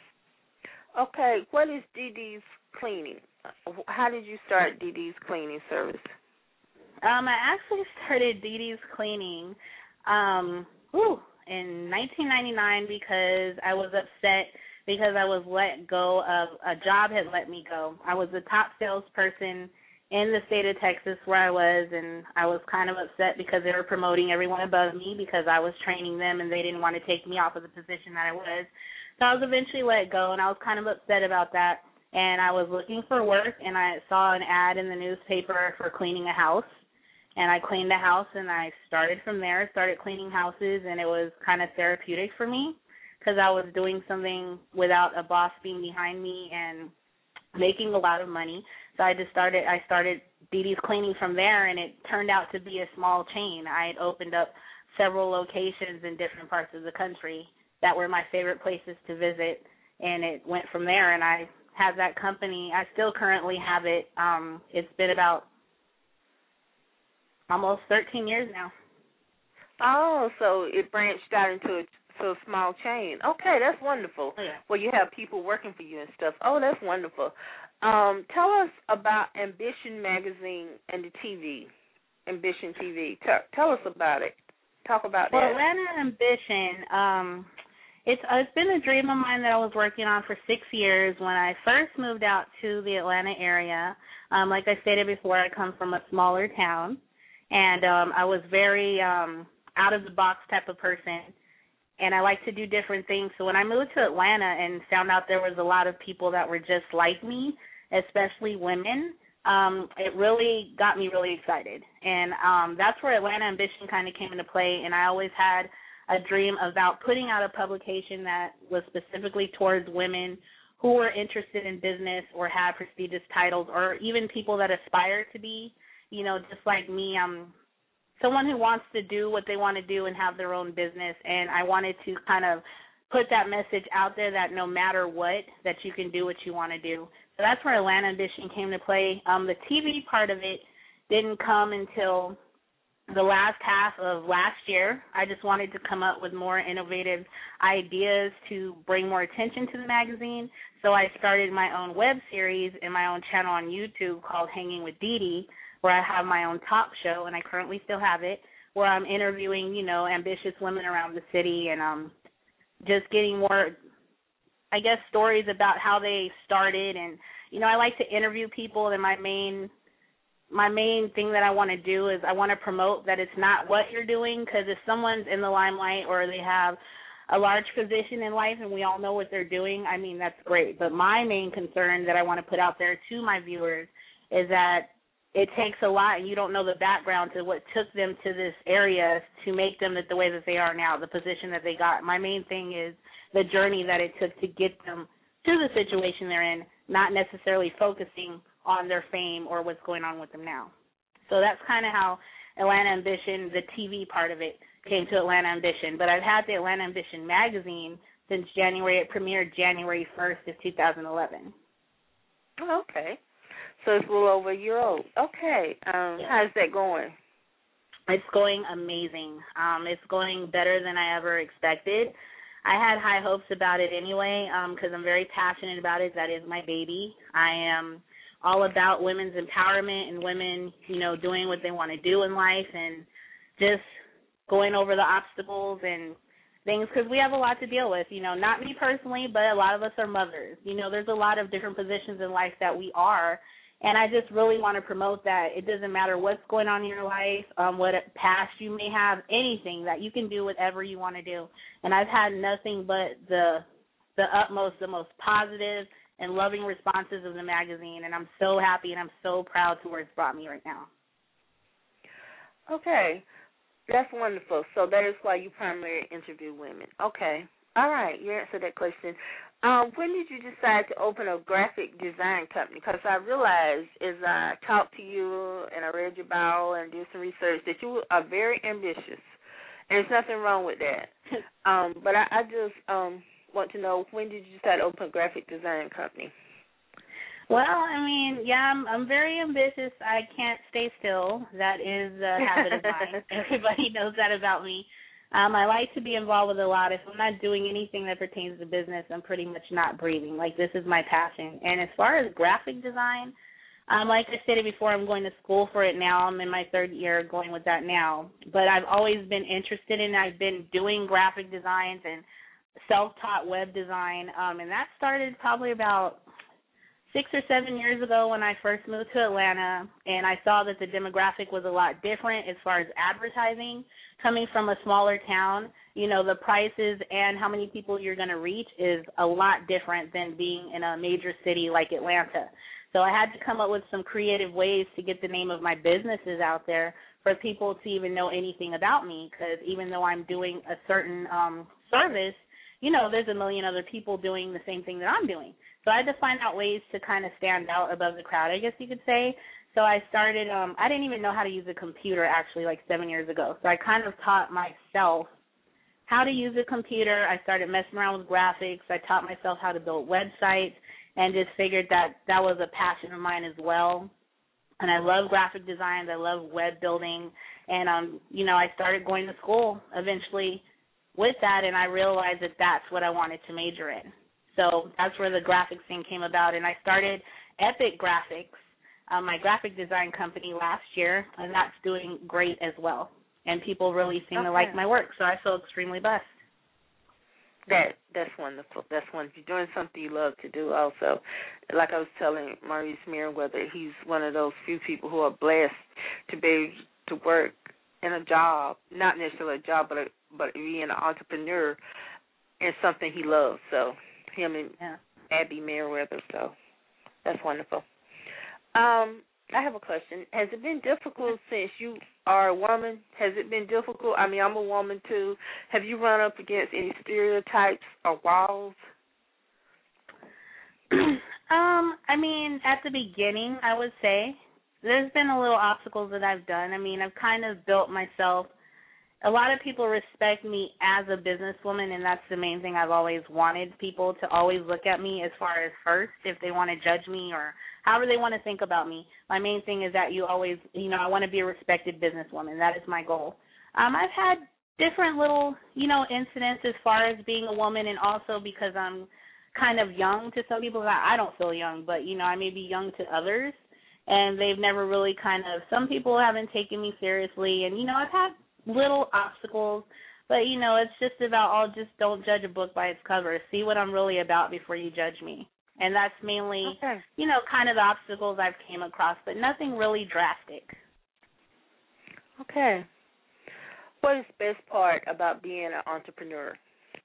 Okay, what is Dee Dee's Cleaning? How did you start Dee Dee's Cleaning service? Um, I actually started Dee Dee's Cleaning um, whew, in nineteen ninety-nine because I was upset because I was let go of a job had let me go. I was the top salesperson in the state of Texas where I was, and I was kind of upset because they were promoting everyone above me because I was training them and they didn't want to take me off of the position that I was. So I was eventually let go, and I was kind of upset about that. And I was looking for work, and I saw an ad in the newspaper for cleaning a house. And I cleaned a house, and I started from there, started cleaning houses, and it was kind of therapeutic for me because I was doing something without a boss being behind me and making a lot of money. So I just started, I started Dee Dee's Cleaning from there, and it turned out to be a small chain. I had opened up several locations in different parts of the country that were my favorite places to visit, and it went from there, and I have that company. I still currently have it. Um, it's been about almost thirteen years now. Oh, so it branched out into a, so a small chain. Okay, that's wonderful. Oh, yeah. Well, you have people working for you and stuff. Oh, that's wonderful. Um, tell us about Ambition Magazine and the T V, Ambition T V. Tell, tell us about it. Talk about well, that. Well, Atlanta Ambition, um, it's, uh, it's been a dream of mine that I was working on for six years when I first moved out to the Atlanta area. Um, like I stated before, I come from a smaller town, and um, I was very um, out-of-the-box type of person, and I like to do different things. So when I moved to Atlanta and found out there was a lot of people that were just like me, especially women, um, it really got me really excited. And um, that's where Atlanta Ambition kind of came into play, and I always had a dream about putting out a publication that was specifically towards women who were interested in business or had prestigious titles, or even people that aspire to be, you know, just like me. Um, someone who wants to do what they want to do and have their own business, and I wanted to kind of put that message out there that no matter what, that you can do what you want to do. So that's where Atlanta Ambition came to play. Um, the T V part of it didn't come until the last half of last year. I just wanted to come up with more innovative ideas to bring more attention to the magazine. So I started my own web series and my own channel on YouTube called Hanging with Dee Dee, where I have my own talk show, and I currently still have it, where I'm interviewing, you know, ambitious women around the city and um, just getting more, I guess, stories about how they started. And, you know, I like to interview people, and my main My main thing that I want to do is I want to promote that it's not what you're doing, because if someone's in the limelight or they have a large position in life and we all know what they're doing, I mean, that's great. But my main concern that I want to put out there to my viewers is that it takes a lot, and you don't know the background to what took them to this area to make them the way that they are now, the position that they got. My main thing is the journey that it took to get them to the situation they're in, not necessarily focusing on their fame or what's going on with them now. So that's kind of how Atlanta Ambition, the T V part of it, came to Atlanta Ambition. But I've had the Atlanta Ambition magazine since January. It premiered January first of two thousand eleven. Oh, okay. So it's a little over a year old. Okay. Um, yeah. How's that going? It's going amazing. Um, it's going better than I ever expected. I had high hopes about it anyway because um, I'm very passionate about it. That is my baby. I am all about women's empowerment and women, you know, doing what they want to do in life and just going over the obstacles and things because we have a lot to deal with, you know, not me personally, but a lot of us are mothers. You know, there's a lot of different positions in life that we are, and I just really want to promote that. It doesn't matter what's going on in your life, um, what past you may have, anything, that you can do whatever you want to do. And I've had nothing but the the utmost, the most positive and loving responses of the magazine, and I'm so happy and I'm so proud to where it's brought me right now. Okay. That's wonderful. So that is why you primarily interview women. Okay. All right. You answered that question. Um, when did you decide to open a graphic design company? Because I realized as I talked to you and I read your bio and did some research that you are very ambitious. And there's nothing wrong with that. um, but I, I just um, want to know, when did you decide to open a graphic design company? Well, I mean, yeah, I'm, I'm very ambitious. I can't stay still. That is a habit of mine. Everybody knows that about me. Um, I like to be involved with a lot. If I'm not doing anything that pertains to business, I'm pretty much not breathing. Like, this is my passion. And as far as graphic design, um, like I stated before, I'm going to school for it now. I'm in my third year going with that now. But I've always been interested in it. I've been doing graphic designs and self-taught web design, um, and that started probably about six or seven years ago when I first moved to Atlanta, and I saw that the demographic was a lot different as far as advertising. Coming from a smaller town, you know, the prices and how many people you're going to reach is a lot different than being in a major city like Atlanta. So I had to come up with some creative ways to get the name of my businesses out there for people to even know anything about me, because even though I'm doing a certain um, service, you know, there's a million other people doing the same thing that I'm doing. So I had to find out ways to kind of stand out above the crowd, I guess you could say. So I started, um, I didn't even know how to use a computer actually like seven years ago. So I kind of taught myself how to use a computer. I started messing around with graphics. I taught myself how to build websites and just figured that that was a passion of mine as well. And I love graphic designs. I love web building. And, um, you know, I started going to school eventually with that, and I realized that that's what I wanted to major in. So that's where the graphics thing came about. And I started Epic Graphics, um, my graphic design company, last year, and that's doing great as well. And people really seem okay. to like my work, so I feel extremely blessed. That That's wonderful. That's wonderful. You're doing something you love to do also. Like I was telling Maurice Merriweather, he's one of those few people who are blessed to be able to work in a job, not necessarily a job, but a, but being an entrepreneur in something he loves. So him and yeah. Abby Merriweather, so that's wonderful. Um, I have a question. Has it been difficult since you are a woman? Has it been difficult? I mean, I'm a woman too. Have you run up against any stereotypes or walls? um, I mean, at the beginning, I would say there's been a little obstacles that I've done. I mean, I've kind of built myself. A lot of people respect me as a businesswoman, and that's the main thing I've always wanted people to always look at me as far as first, if they want to judge me or however they want to think about me. My main thing is that you always, you know, I want to be a respected businesswoman. That is my goal. Um, I've had different little, you know, incidents as far as being a woman, and also because I'm kind of young to some people. I don't feel young, but, you know, I may be young to others, and they've never really kind of, some people haven't taken me seriously, and, you know, I've had little obstacles, but, you know, it's just about, all just don't judge a book by its cover. See what I'm really about before you judge me. And that's mainly, okay. you know, kind of the obstacles I've came across, but nothing really drastic. Okay. What is the best part about being an entrepreneur?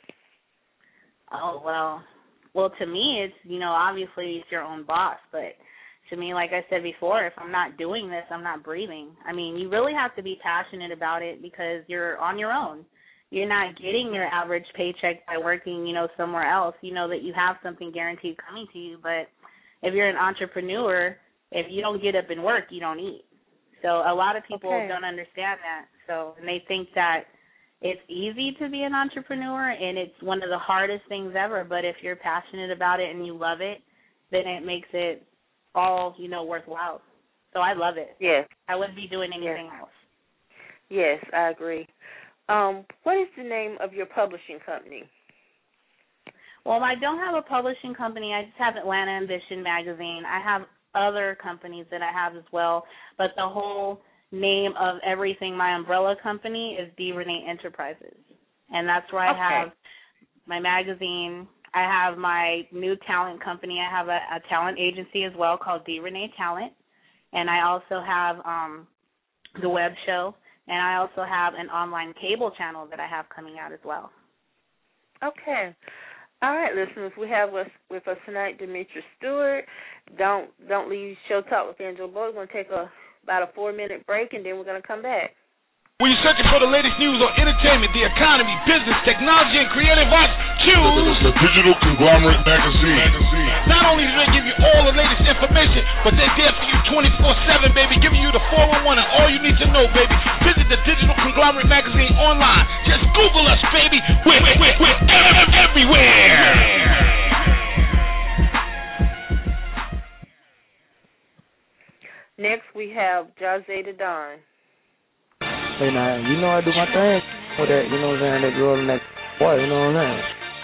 Oh, well, well, to me, it's, you know, obviously it's your own boss, but to me, like I said before, if I'm not doing this, I'm not breathing. I mean, you really have to be passionate about it because you're on your own. You're not getting your average paycheck by working, you know, somewhere else. You know that you have something guaranteed coming to you, but if you're an entrepreneur, if you don't get up and work, you don't eat. So a lot of people okay. don't understand that. So and they think that it's easy to be an entrepreneur and it's one of the hardest things ever. But if you're passionate about it and you love it, then it makes it all, you know, worthwhile. So I love it. Yes. I wouldn't be doing anything yes. else. Yes, I agree. Um, what is the name of your publishing company? Well, I don't have a publishing company. I just have Atlanta Ambition magazine. I have other companies that I have as well, but the whole name of everything, my umbrella company, is D. Renee Enterprises, and that's where okay. I have my magazine. I have my new talent company. I have a, a talent agency as well called D. Renee Talent, and I also have um, the web show, and I also have an online cable channel that I have coming out as well. Okay. All right, listeners, we have us, with us tonight Demetra Stewart. Don't don't leave Show Talk with Angela Butler. We're going to take a, about a four-minute break, and then we're going to come back. When you're searching for the latest news on entertainment, the economy, business, technology, and creative arts, choose the Digital Conglomerate Magazine. Not only do they give you all the latest information, but they're there for you twenty-four seven, baby, giving you the four one one and all you need to know, baby. Visit the Digital Conglomerate Magazine online. Just Google us, baby. We're, we're, we're everywhere. Next, we have Jazeta Don. Hey, now, you know I do my thing with that, you know what I'm saying, that girl and that boy, you know what I'm saying?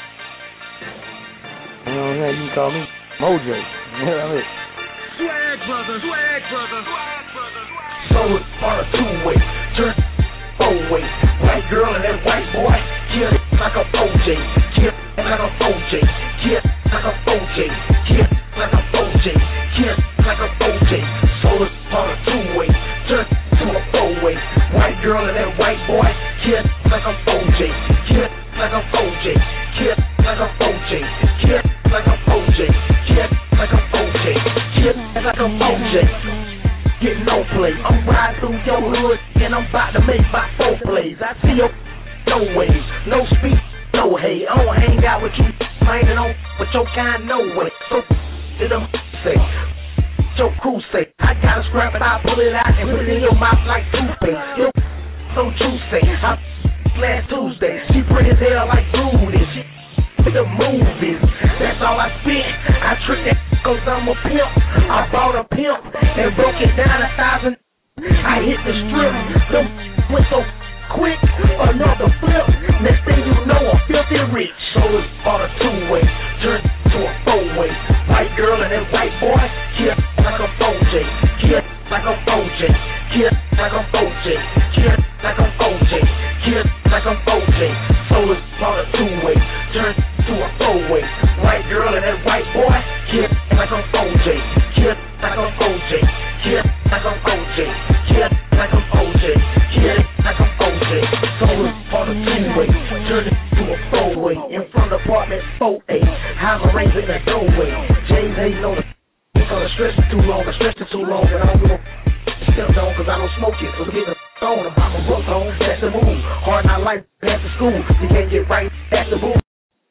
You know what I'm saying? You can call me Moj. You know what I mean? Swag brother, swag brother, swag brother. So it's on a two-way, turn four-way. White girl and that white boy, kill like a O J, kill like a O J, kill like a O J, kill like a O J, kill like a O J. So it's on a two-way, turn to a four-way. White girl and that white boy, kill like a O J, kill like a O J, kill like a O J, kill like a O J, kill like a O J, kill like a O J. Get no play, I'm riding through your hood and I'm about to make my four plays. I see your no ways, no speed, no hate. I don't hang out with you, hanging on with your kind, no way. So did them say, your crew say, I gotta scrap it, I pull it out and put it in your mouth like toothpaste. Yo, so juicy, I last Tuesday, she pretty as hell like Rudy. She the movies, that's all I spent. I tricked that cause I'm a pimp. I bought a pimp and broke it down a thousand. I hit the strip, them went so quick, another flip. Next thing you know, I'm filthy rich. So it's on a two-way, turned to a four-way. White girl and that white boy, kill like a O J, kill like a O J, kill like a O J, kill like a O J, kill like a O J. So it's on a two-way, turned to a four-way. White girl and that white boy, kill like a O J, kill like a O J, kill like a O J, kill like a O J, kill like a O J. So it's on a two-way, turned to a four-way. In front of apartment four A, I'm arranging the doorway. Jay's ain't on the gonna stretch it too long, I stretch it too long, and I don't give a stepped on cause I don't smoke it. So get a stone, I'm a book on, that's the move. Hard not life, that's the school. You can't get right, that's the move.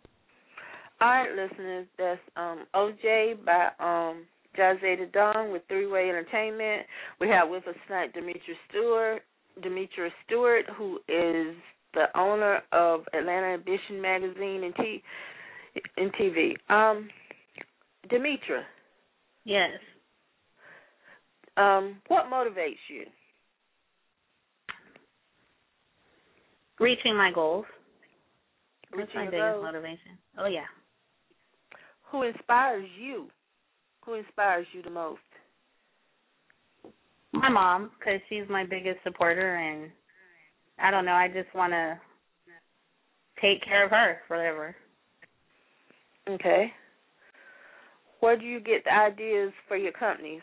All right, listeners, that's um, O J by um, Jazeta Don with Three Way Entertainment. We have with us tonight Demetra Stewart, Demetra Stewart, who is the owner of Atlanta Ambition magazine and T and T V. Um, Demetra. Yes. Um, what motivates you? Reaching my goals. Reaching That's my biggest goals. motivation. Oh, yeah. Who inspires you? Who inspires you the most? My mom, because she's my biggest supporter, and I don't know, I just want to take care of her forever. Okay. Where do you get the ideas for your companies?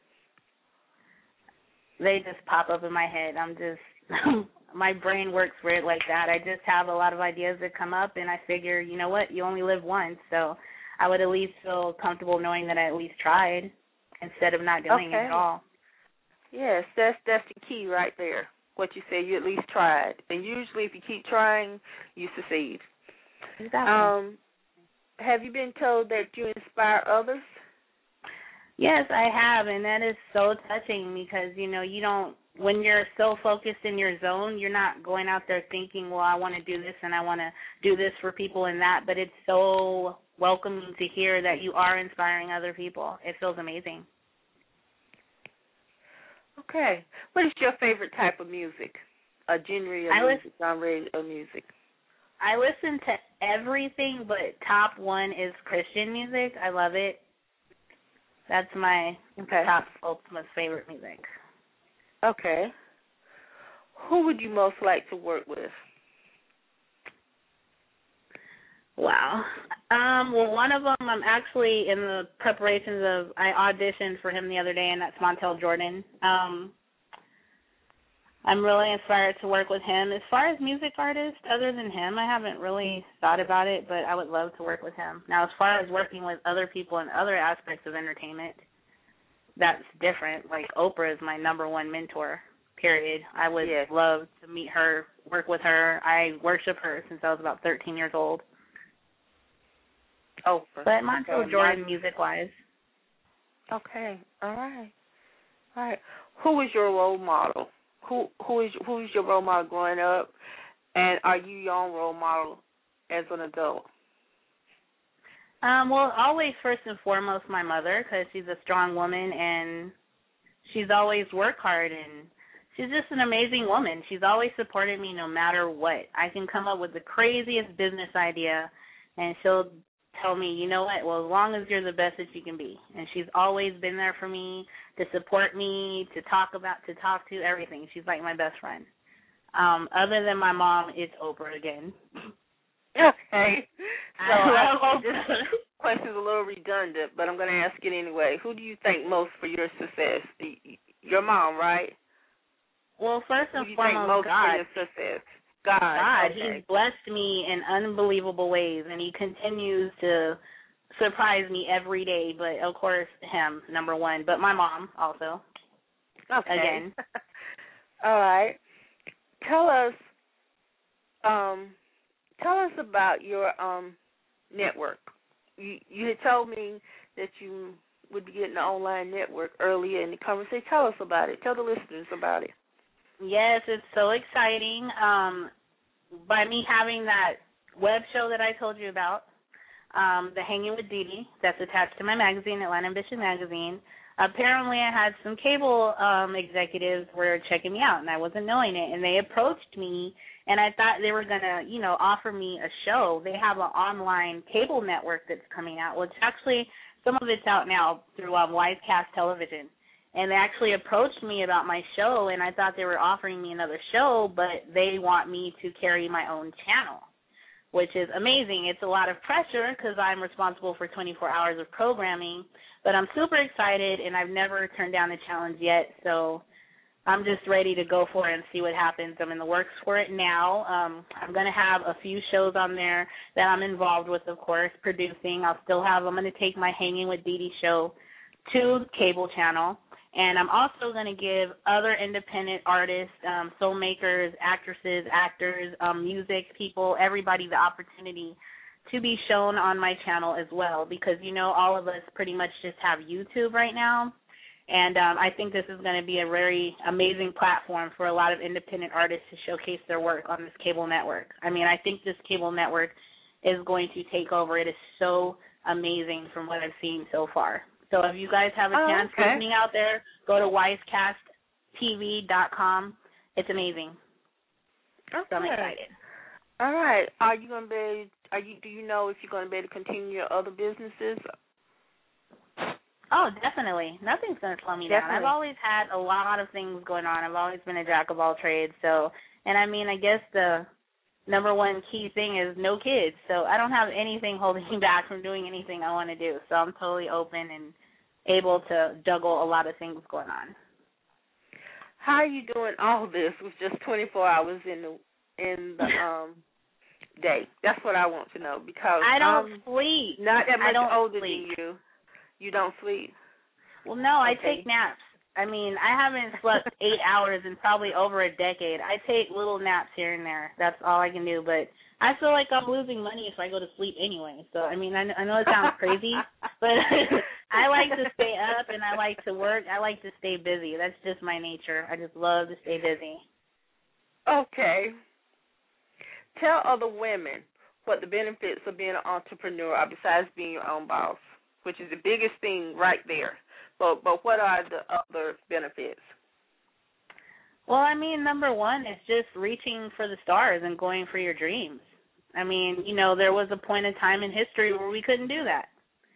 They just pop up in my head. I'm just, my brain works weird like that. I just have a lot of ideas that come up, and I figure, you know what, you only live once, so I would at least feel comfortable knowing that I at least tried instead of not doing okay. it at all. Yes, that's that's the key right there. What you say, you at least tried. And usually if you keep trying, you succeed. Exactly. Um, have you been told that you inspire others? Yes, I have, and that is so touching because, you know, you don't, when you're so focused in your zone, you're not going out there thinking, well, I want to do this and I want to do this for people and that, but it's so welcoming to hear that you are inspiring other people. It feels amazing. Okay. What is your favorite type of music? A genre of I music, listen, genre of music? I listen to everything, but top one is Christian music. I love it. That's my okay. top ultimate favorite music. Okay. Who would you most like to work with? Wow. Um, well, one of them, I'm actually in the preparations of, I auditioned for him the other day, and that's Montel Jordan. Um, I'm really inspired to work with him. As far as music artists, other than him, I haven't really thought about it, but I would love to work with him. Now, as far as working with other people in other aspects of entertainment, that's different. Like Oprah is my number one mentor, period. I would yes. love to meet her, work with her. I worship her since I was about thirteen years old. Oprah. But Montel okay. Jordan, music-wise. Okay, all right. All right. Who is your role model? Who who is who is your role model growing up, and are you your own role model as an adult? Um, well, always first and foremost my mother, because she's a strong woman and she's always worked hard, and she's just an amazing woman. She's always supported me no matter what. I can come up with the craziest business idea, and she'll tell me, you know what, well, as long as you're the best that you can be. And she's always been there for me, to support me, to talk about, to talk to, everything. She's like my best friend. Um, other than my mom, it's Oprah again. Okay. So I love this question's a little redundant, but I'm going to ask it anyway. Who do you thank most for your success? Your mom, right? Well, first and Who do you foremost, thank most God. for your success? God. God. Okay. He's blessed me in unbelievable ways, and he continues to surprise me every day. But, of course, him, number one. But my mom also. Okay. Again. All right. Tell us, um, tell us about your um network. You you had told me that you would be getting an online network earlier in the conversation. Tell us about it. Tell the listeners about it. Yes, it's so exciting. Um, by me having that web show that I told you about, um, the Hanging with Dee Dee, that's attached to my magazine, Atlanta Ambition Magazine, apparently I had some cable um, executives were checking me out, and I wasn't knowing it, and they approached me, and I thought they were going to, you know, offer me a show. They have an online cable network that's coming out, which actually some of it's out now through um, Wisecast Television. And they actually approached me about my show, and I thought they were offering me another show, but they want me to carry my own channel, which is amazing. It's a lot of pressure because I'm responsible for twenty-four hours of programming, but I'm super excited, and I've never turned down the challenge yet, so I'm just ready to go for it and see what happens. I'm in the works for it now. Um, I'm going to have a few shows on there that I'm involved with, of course, producing. I'll still have, I'm going to take my Hanging with Dee Dee show to the cable channel. And I'm also going to give other independent artists, um, filmmakers, actresses, actors, um, music people, everybody the opportunity to be shown on my channel as well, because, you know, all of us pretty much just have YouTube right now. And um, I think this is going to be a very amazing platform for a lot of independent artists to showcase their work on this cable network. I mean, I think this cable network is going to take over. It is so amazing from what I've seen so far. So if you guys have a oh, chance okay. listening out there, go to wisecast T V dot com. It's amazing. Okay. So I'm excited. All right. Are you going to be? Are you? Do you know if you're going to be able to continue your other businesses? Oh, definitely. Nothing's going to slow me definitely. down. I've always had a lot of things going on. I've always been a jack of all trades. So, and I mean, I guess the number one key thing is no kids. So I don't have anything holding me back from doing anything I want to do. So I'm totally open and able to juggle a lot of things going on. How are you doing all this with just twenty-four hours in the in the um day? That's what I want to know, because I don't I'm sleep. not that much I don't older sleep. than you. You don't sleep? Well, no, I okay. take naps. I mean, I haven't slept eight hours in probably over a decade. I take little naps here and there. That's all I can do. But I feel like I'm losing money if I go to sleep anyway. So, I mean, I, I know it sounds crazy, but I like to stay up and I like to work. I like to stay busy. That's just my nature. I just love to stay busy. Okay. Tell other women what the benefits of being an entrepreneur are besides being your own boss, which is the biggest thing right there. But but what are the other benefits? Well, I mean, number one is just reaching for the stars and going for your dreams. I mean, you know, there was a point in time in history where we couldn't do that.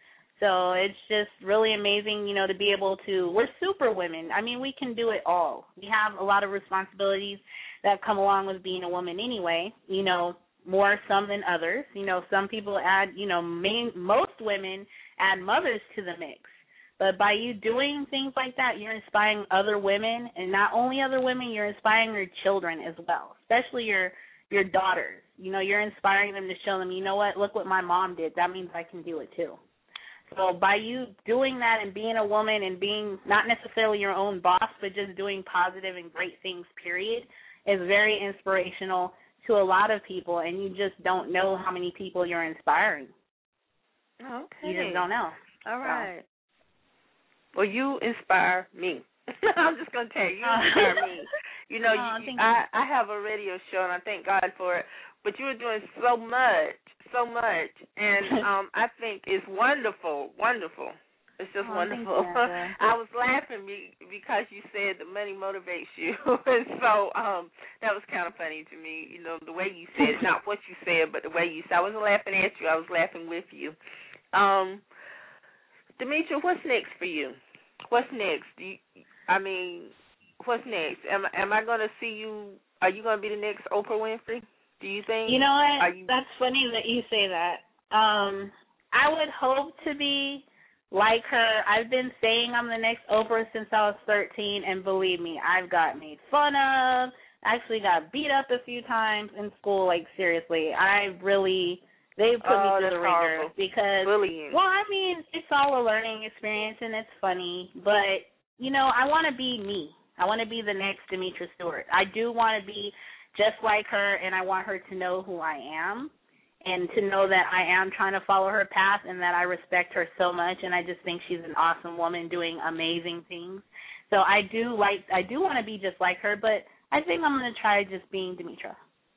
So it's just really amazing, you know, to be able to, we're super women. I mean, we can do it all. We have a lot of responsibilities that come along with being a woman anyway, you know, more some than others. You know, some people add, you know, main, most women add mothers to the mix. But by you doing things like that, you're inspiring other women, and not only other women, you're inspiring your children as well, especially your your daughters. You know, you're inspiring them to show them, you know what, look what my mom did. That means I can do it too. So by you doing that and being a woman and being not necessarily your own boss, but just doing positive and great things, period, is very inspirational to a lot of people, and you just don't know how many people you're inspiring. Okay. You just don't know. All right. So. Well, you inspire me. I'm just going to tell you, you inspire me. You know, oh, you, I, I have a radio show, and I thank God for it, but you are doing so much, so much, and um, I think it's wonderful, wonderful. It's just oh, wonderful. You, I was laughing be, because you said the money motivates you, and so um, that was kind of funny to me, you know, the way you said it, not what you said, but the way you said it. I wasn't laughing at you. I was laughing with you. Um Demetria, what's next for you? What's next? Do you, I mean, what's next? Am, am I going to see you? Are you going to be the next Oprah Winfrey? Do you think? You know what? You... That's funny that you say that. Um, I would hope to be like her. I've been saying I'm the next Oprah since I was thirteen, and believe me, I've got made fun of. Actually got beat up a few times in school. Like, seriously, I really... They put oh, me through the ringer because, Bullying. well, I mean, it's all a learning experience and it's funny, but, you know, I want to be me. I want to be the next Demetria Stewart. I do want to be just like her, and I want her to know who I am and to know that I am trying to follow her path and that I respect her so much, and I just think she's an awesome woman doing amazing things. So I do like, I do want to be just like her, but I think I'm going to try just being Demetria.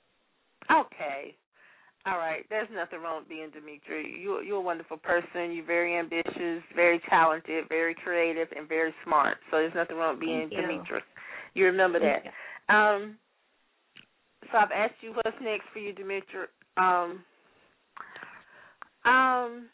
Okay. All right, there's nothing wrong with being Demetria. You, you're a wonderful person. You're very ambitious, very talented, very creative, and very smart. So there's nothing wrong with being Thank Demetria. You. you remember Thank that. You. Um, so I've asked you what's next for you, Demetria. Um, um,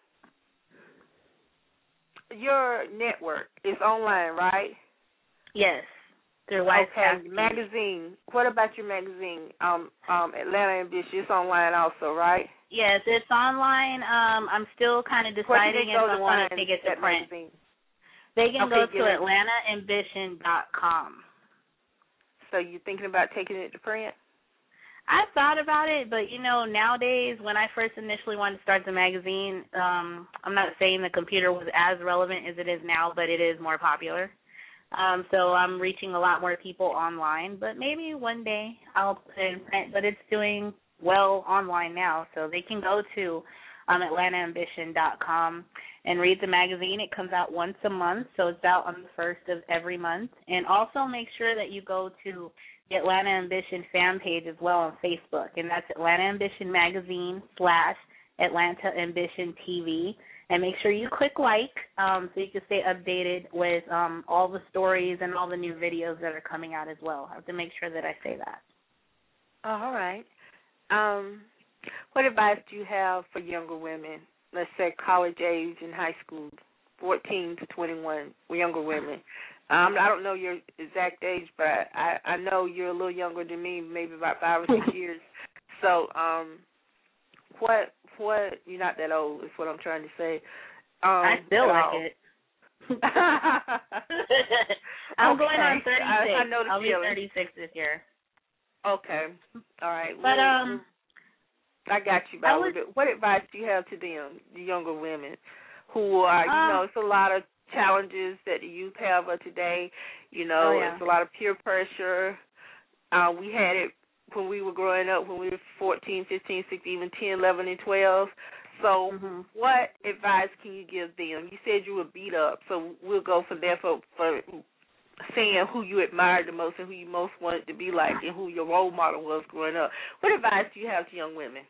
your network is online, right? Yes. Through White okay, magazine. What about your magazine, um, um, Atlanta Ambition? It's online also, right? Yes, it's online. Um, I'm still kind of deciding if I want to take it to print. Magazine? They can okay, go to atlanta ambition dot com. So you're thinking about taking it to print? I thought about it, but, you know, nowadays when I first initially wanted to start the magazine, um, I'm not saying the computer was as relevant as it is now, but it is more popular. Um, so I'm reaching a lot more people online, but maybe one day I'll put it in print. But it's doing well online now, so they can go to um, atlanta ambition dot com and read the magazine. It comes out once a month, so it's out on the first of every month. And also make sure that you go to the Atlanta Ambition fan page as well on Facebook, and that's Atlanta Ambition Magazine slash Atlanta Ambition T V. And make sure you click like um, so you can stay updated with um, all the stories and all the new videos that are coming out as well. I have to make sure that I say that. Oh, all right. Um, what advice do you have for younger women, let's say college age and high school, fourteen to twenty-one, younger women? Um, I don't know your exact age, but I, I know you're a little younger than me, maybe about five or six years. So um, what... What you're not that old is what I'm trying to say. Um, I feel like all. it. I'm okay. going on thirty-six. I, I know the I'll feeling. be thirty-six this year. Okay. All right. But well, um, I got you. About would, what advice do you have to them, the younger women, who are, you uh, know, it's a lot of challenges that the youth have of today. You know, oh, yeah. It's a lot of peer pressure. Uh, we had it when we were growing up, when we were fourteen, fifteen, sixteen, even ten, eleven, and twelve. So mm-hmm. what advice can you give them? You said you were beat up, so we'll go for that for, for saying who you admired the most and who you most wanted to be like and who your role model was growing up. What advice do you have to young women?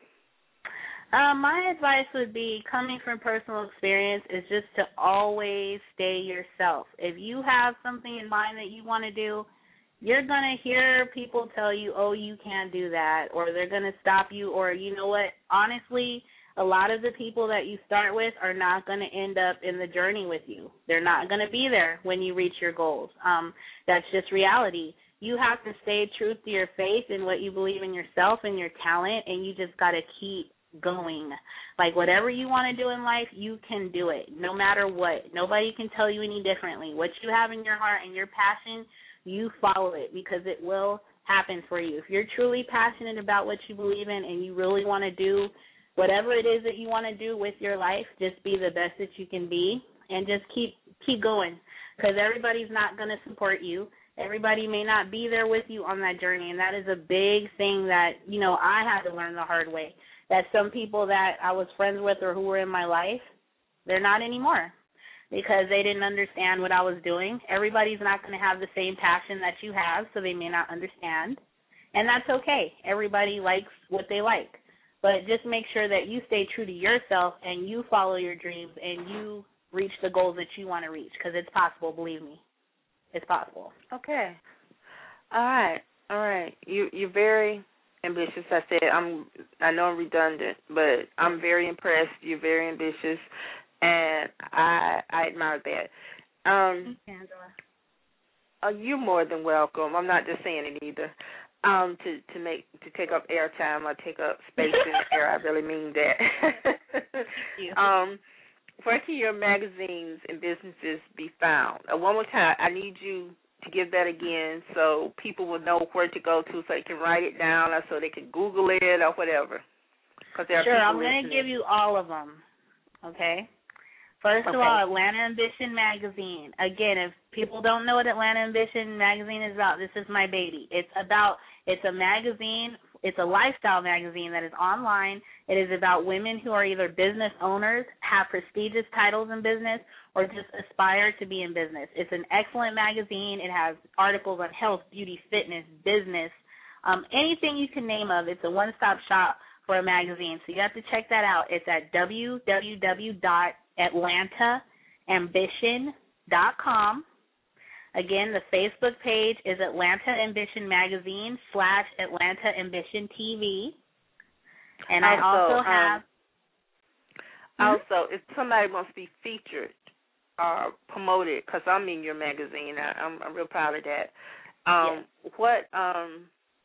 Um, my advice would be, coming from personal experience, is just to always stay yourself. If you have something in mind that you want to do, you're going to hear people tell you, oh, you can't do that, or they're going to stop you, or you know what, honestly, a lot of the people that you start with are not going to end up in the journey with you. They're not going to be there when you reach your goals. Um, that's just reality. You have to stay true to your faith and what you believe in yourself and your talent, and you just got to keep going. Like, whatever you want to do in life, you can do it, no matter what. Nobody can tell you any differently. What you have in your heart and your passion, you follow it, because it will happen for you. If you're truly passionate about what you believe in and you really want to do whatever it is that you want to do with your life, just be the best that you can be and just keep keep going, because everybody's not going to support you. Everybody may not be there with you on that journey, and that is a big thing that, you know, I had to learn the hard way, that some people that I was friends with or who were in my life, they're not anymore, because they didn't understand what I was doing. Everybody's not going to have the same passion that you have, so they may not understand, and that's okay. Everybody likes what they like. But just make sure that you stay true to yourself and you follow your dreams and you reach the goals that you want to reach, because it's possible, believe me. It's possible. Okay. All right. All right. You, you're very ambitious. I said, I'm, I know I'm redundant, but I'm very impressed. You're very ambitious, and I I admire that. Um, Thanks, Angela. Uh, you're more than welcome. I'm not just saying it either. Um, to, to make to take up airtime or take up space in the air, I really mean that. um, where can your magazines and businesses be found? Uh, one more time, I need you to give that again so people will know where to go to, so they can write it down or so they can Google it or whatever. Sure, I'm going to give you all of them, okay? First okay. of all, Atlanta Ambition Magazine. Again, if people don't know what Atlanta Ambition Magazine is about, this is my baby. It's about, it's a magazine, it's a lifestyle magazine that is online. It is about women who are either business owners, have prestigious titles in business, or just aspire to be in business. It's an excellent magazine. It has articles on health, beauty, fitness, business, um, anything you can name of. It's a one-stop shop for a magazine. So you have to check that out. It's at w w w dot atlanta ambition dot com. Again, the Facebook page is Atlanta Ambition Magazine slash Atlanta Ambition T V. And I also, also have... Um, also, if somebody wants to be featured or promoted, because I'm in your magazine, I, I'm, I'm real proud of that. Um, yes. What um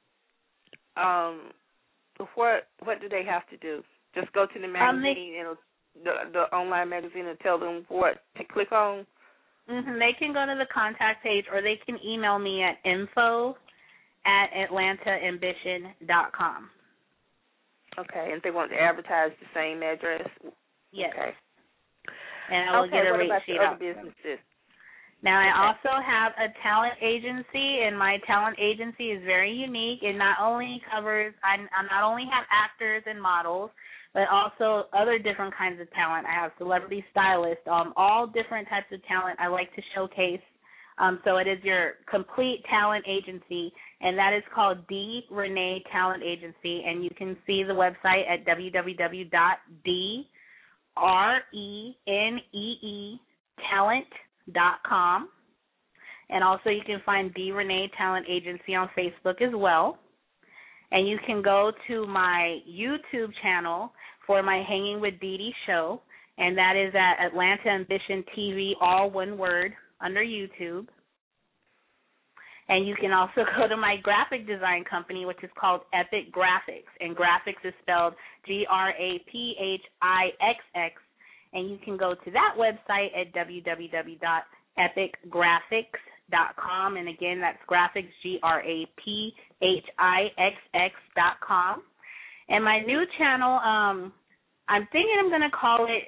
um what what do they have to do? Just go to the magazine um, they, and the the online magazine and tell them what to click on. Mm-hmm. They can go to the contact page, or they can email me at info at atlanta ambition dot com. Okay, and if they want to advertise the same address? Yes. Okay. And I will okay, get a what rate about sheet your out. other businesses? Now, I okay. also have a talent agency, and my talent agency is very unique. It not only covers, I, I not only have actors and models, but also other different kinds of talent. I have celebrity stylists, um, all different types of talent I like to showcase. Um, so it is your complete talent agency, and that is called D. Renee Talent Agency, and you can see the website at w w w dot d r e n e e talent dot com. And also you can find D. Renee Talent Agency on Facebook as well. And you can go to my YouTube channel for my Hanging with Dee Dee show, and that is at Atlanta Ambition T V, all one word, under YouTube. And you can also go to my graphic design company, which is called Epic Graphics, and graphics is spelled G R A P H I X X, and you can go to that website at w w w dot epic graphics dot com, and again, that's graphics, G R A P H I X X dot com. And my new channel, um, I'm thinking I'm going to call it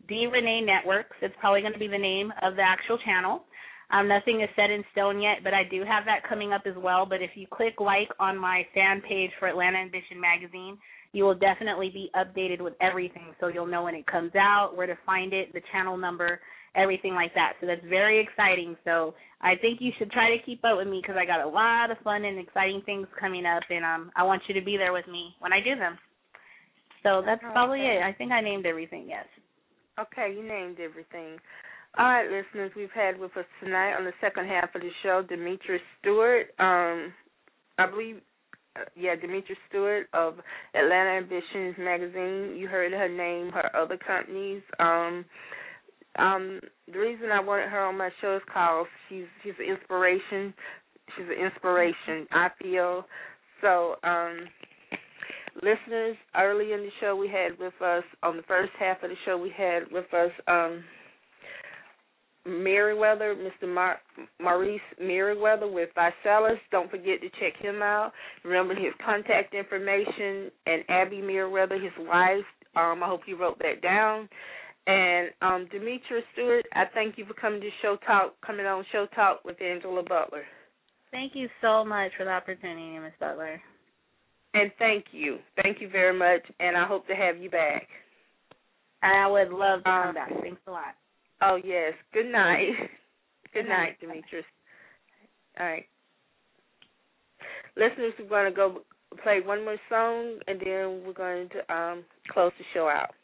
D Renee Networks. It's probably going to be the name of the actual channel. Um, nothing is set in stone yet, but I do have that coming up as well. But if you click like on my fan page for Atlanta Ambition Magazine, you will definitely be updated with everything. So you'll know when it comes out, where to find it, the channel number, everything like that. So that's very exciting. So I think you should try to keep up with me because I got a lot of fun and exciting things coming up, and um, I want you to be there with me when I do them. So that's okay. probably it. I think I named everything, yes. Okay, you named everything. All right, listeners, we've had with us tonight on the second half of the show, Demetrius Stewart. Um, I believe, uh, yeah, Demetrius Stewart of Atlanta Ambitions Magazine. You heard her name, her other companies. Um, um, the reason I wanted her on my show is because she's she's an inspiration. She's an inspiration, I feel. So, um, listeners, early in the show we had with us, on the first half of the show we had with us, um, Merriweather, Mister Mar- Maurice Merriweather with Visalis. Don't forget to check him out. Remember his contact information, and Abby Merriweather, his wife. Um, I hope you wrote that down. And um, Demetrius Stewart, I thank you for coming to Show Talk, coming on Show Talk with Angela Butler. Thank you so much for the opportunity, Miz Butler. And thank you. Thank you very much, and I hope to have you back. I would love to come um, back. Thanks a lot. Oh, yes. Good night. Good, Good night, night, Demetrius. All right. Listeners, we're going to go play one more song, and then we're going to um, close the show out.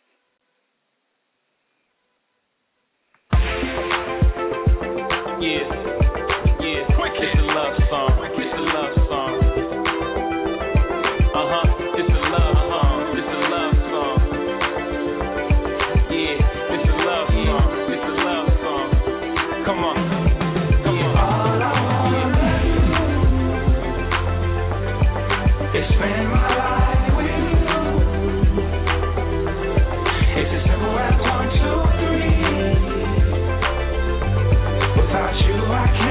Yeah, yeah, it's a love song, it's a love song. Uh-huh, it's a love song, it's a love song. Yeah, it's a love song, it's a love song. Come on, come on. All I wanna is spend my life with you. It's as simple as one, two, three. Without you, I can't.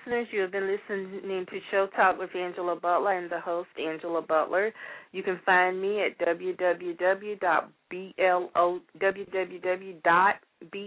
listeners, you have been listening to Show Talk with Angela Butler and the host, Angela Butler. You can find me at w w w dot blog dot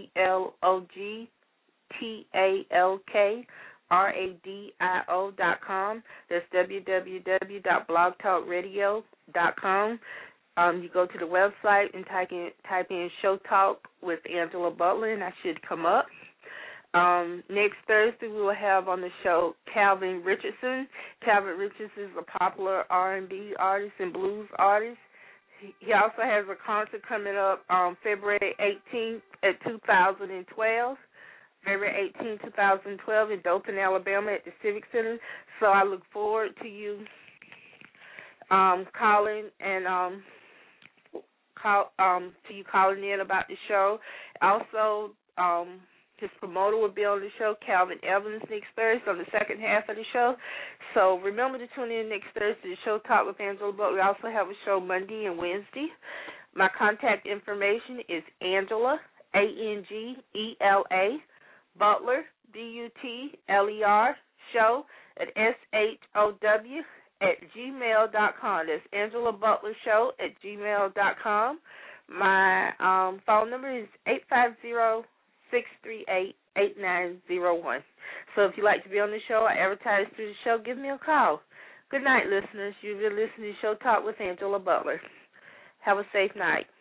radio dot com. That's w w w dot blog talk radio dot com. Um, you go to the website and type in, type in Show Talk with Angela Butler, and I should come up. Um, next Thursday, we will have on the show Calvin Richardson. Calvin Richardson is a popular R and B artist and blues artist. He also has a concert coming up on February eighteenth at two thousand twelve. February eighteenth, twenty twelve in Dothan, Alabama at the Civic Center. So I look forward to you um, calling and um, call um, to you calling in about the show. Also, um, his promoter will be on the show, Calvin Evans, next Thursday on the second half of the show. So remember to tune in next Thursday to Show Talk with Angela Butler. We also have a show Monday and Wednesday. My contact information is Angela, A N G E L A, Butler, B U T L E R, show at S H O W at gmail dot com. That's Angela Butler Show at gmail dot com. My um, phone number is eight five zero, six three eight, eight nine zero one. So if you'd like to be on the show or advertise through the show, give me a call. Good night, listeners. You've been listening to Show Talk with Angela Butler. Have a safe night.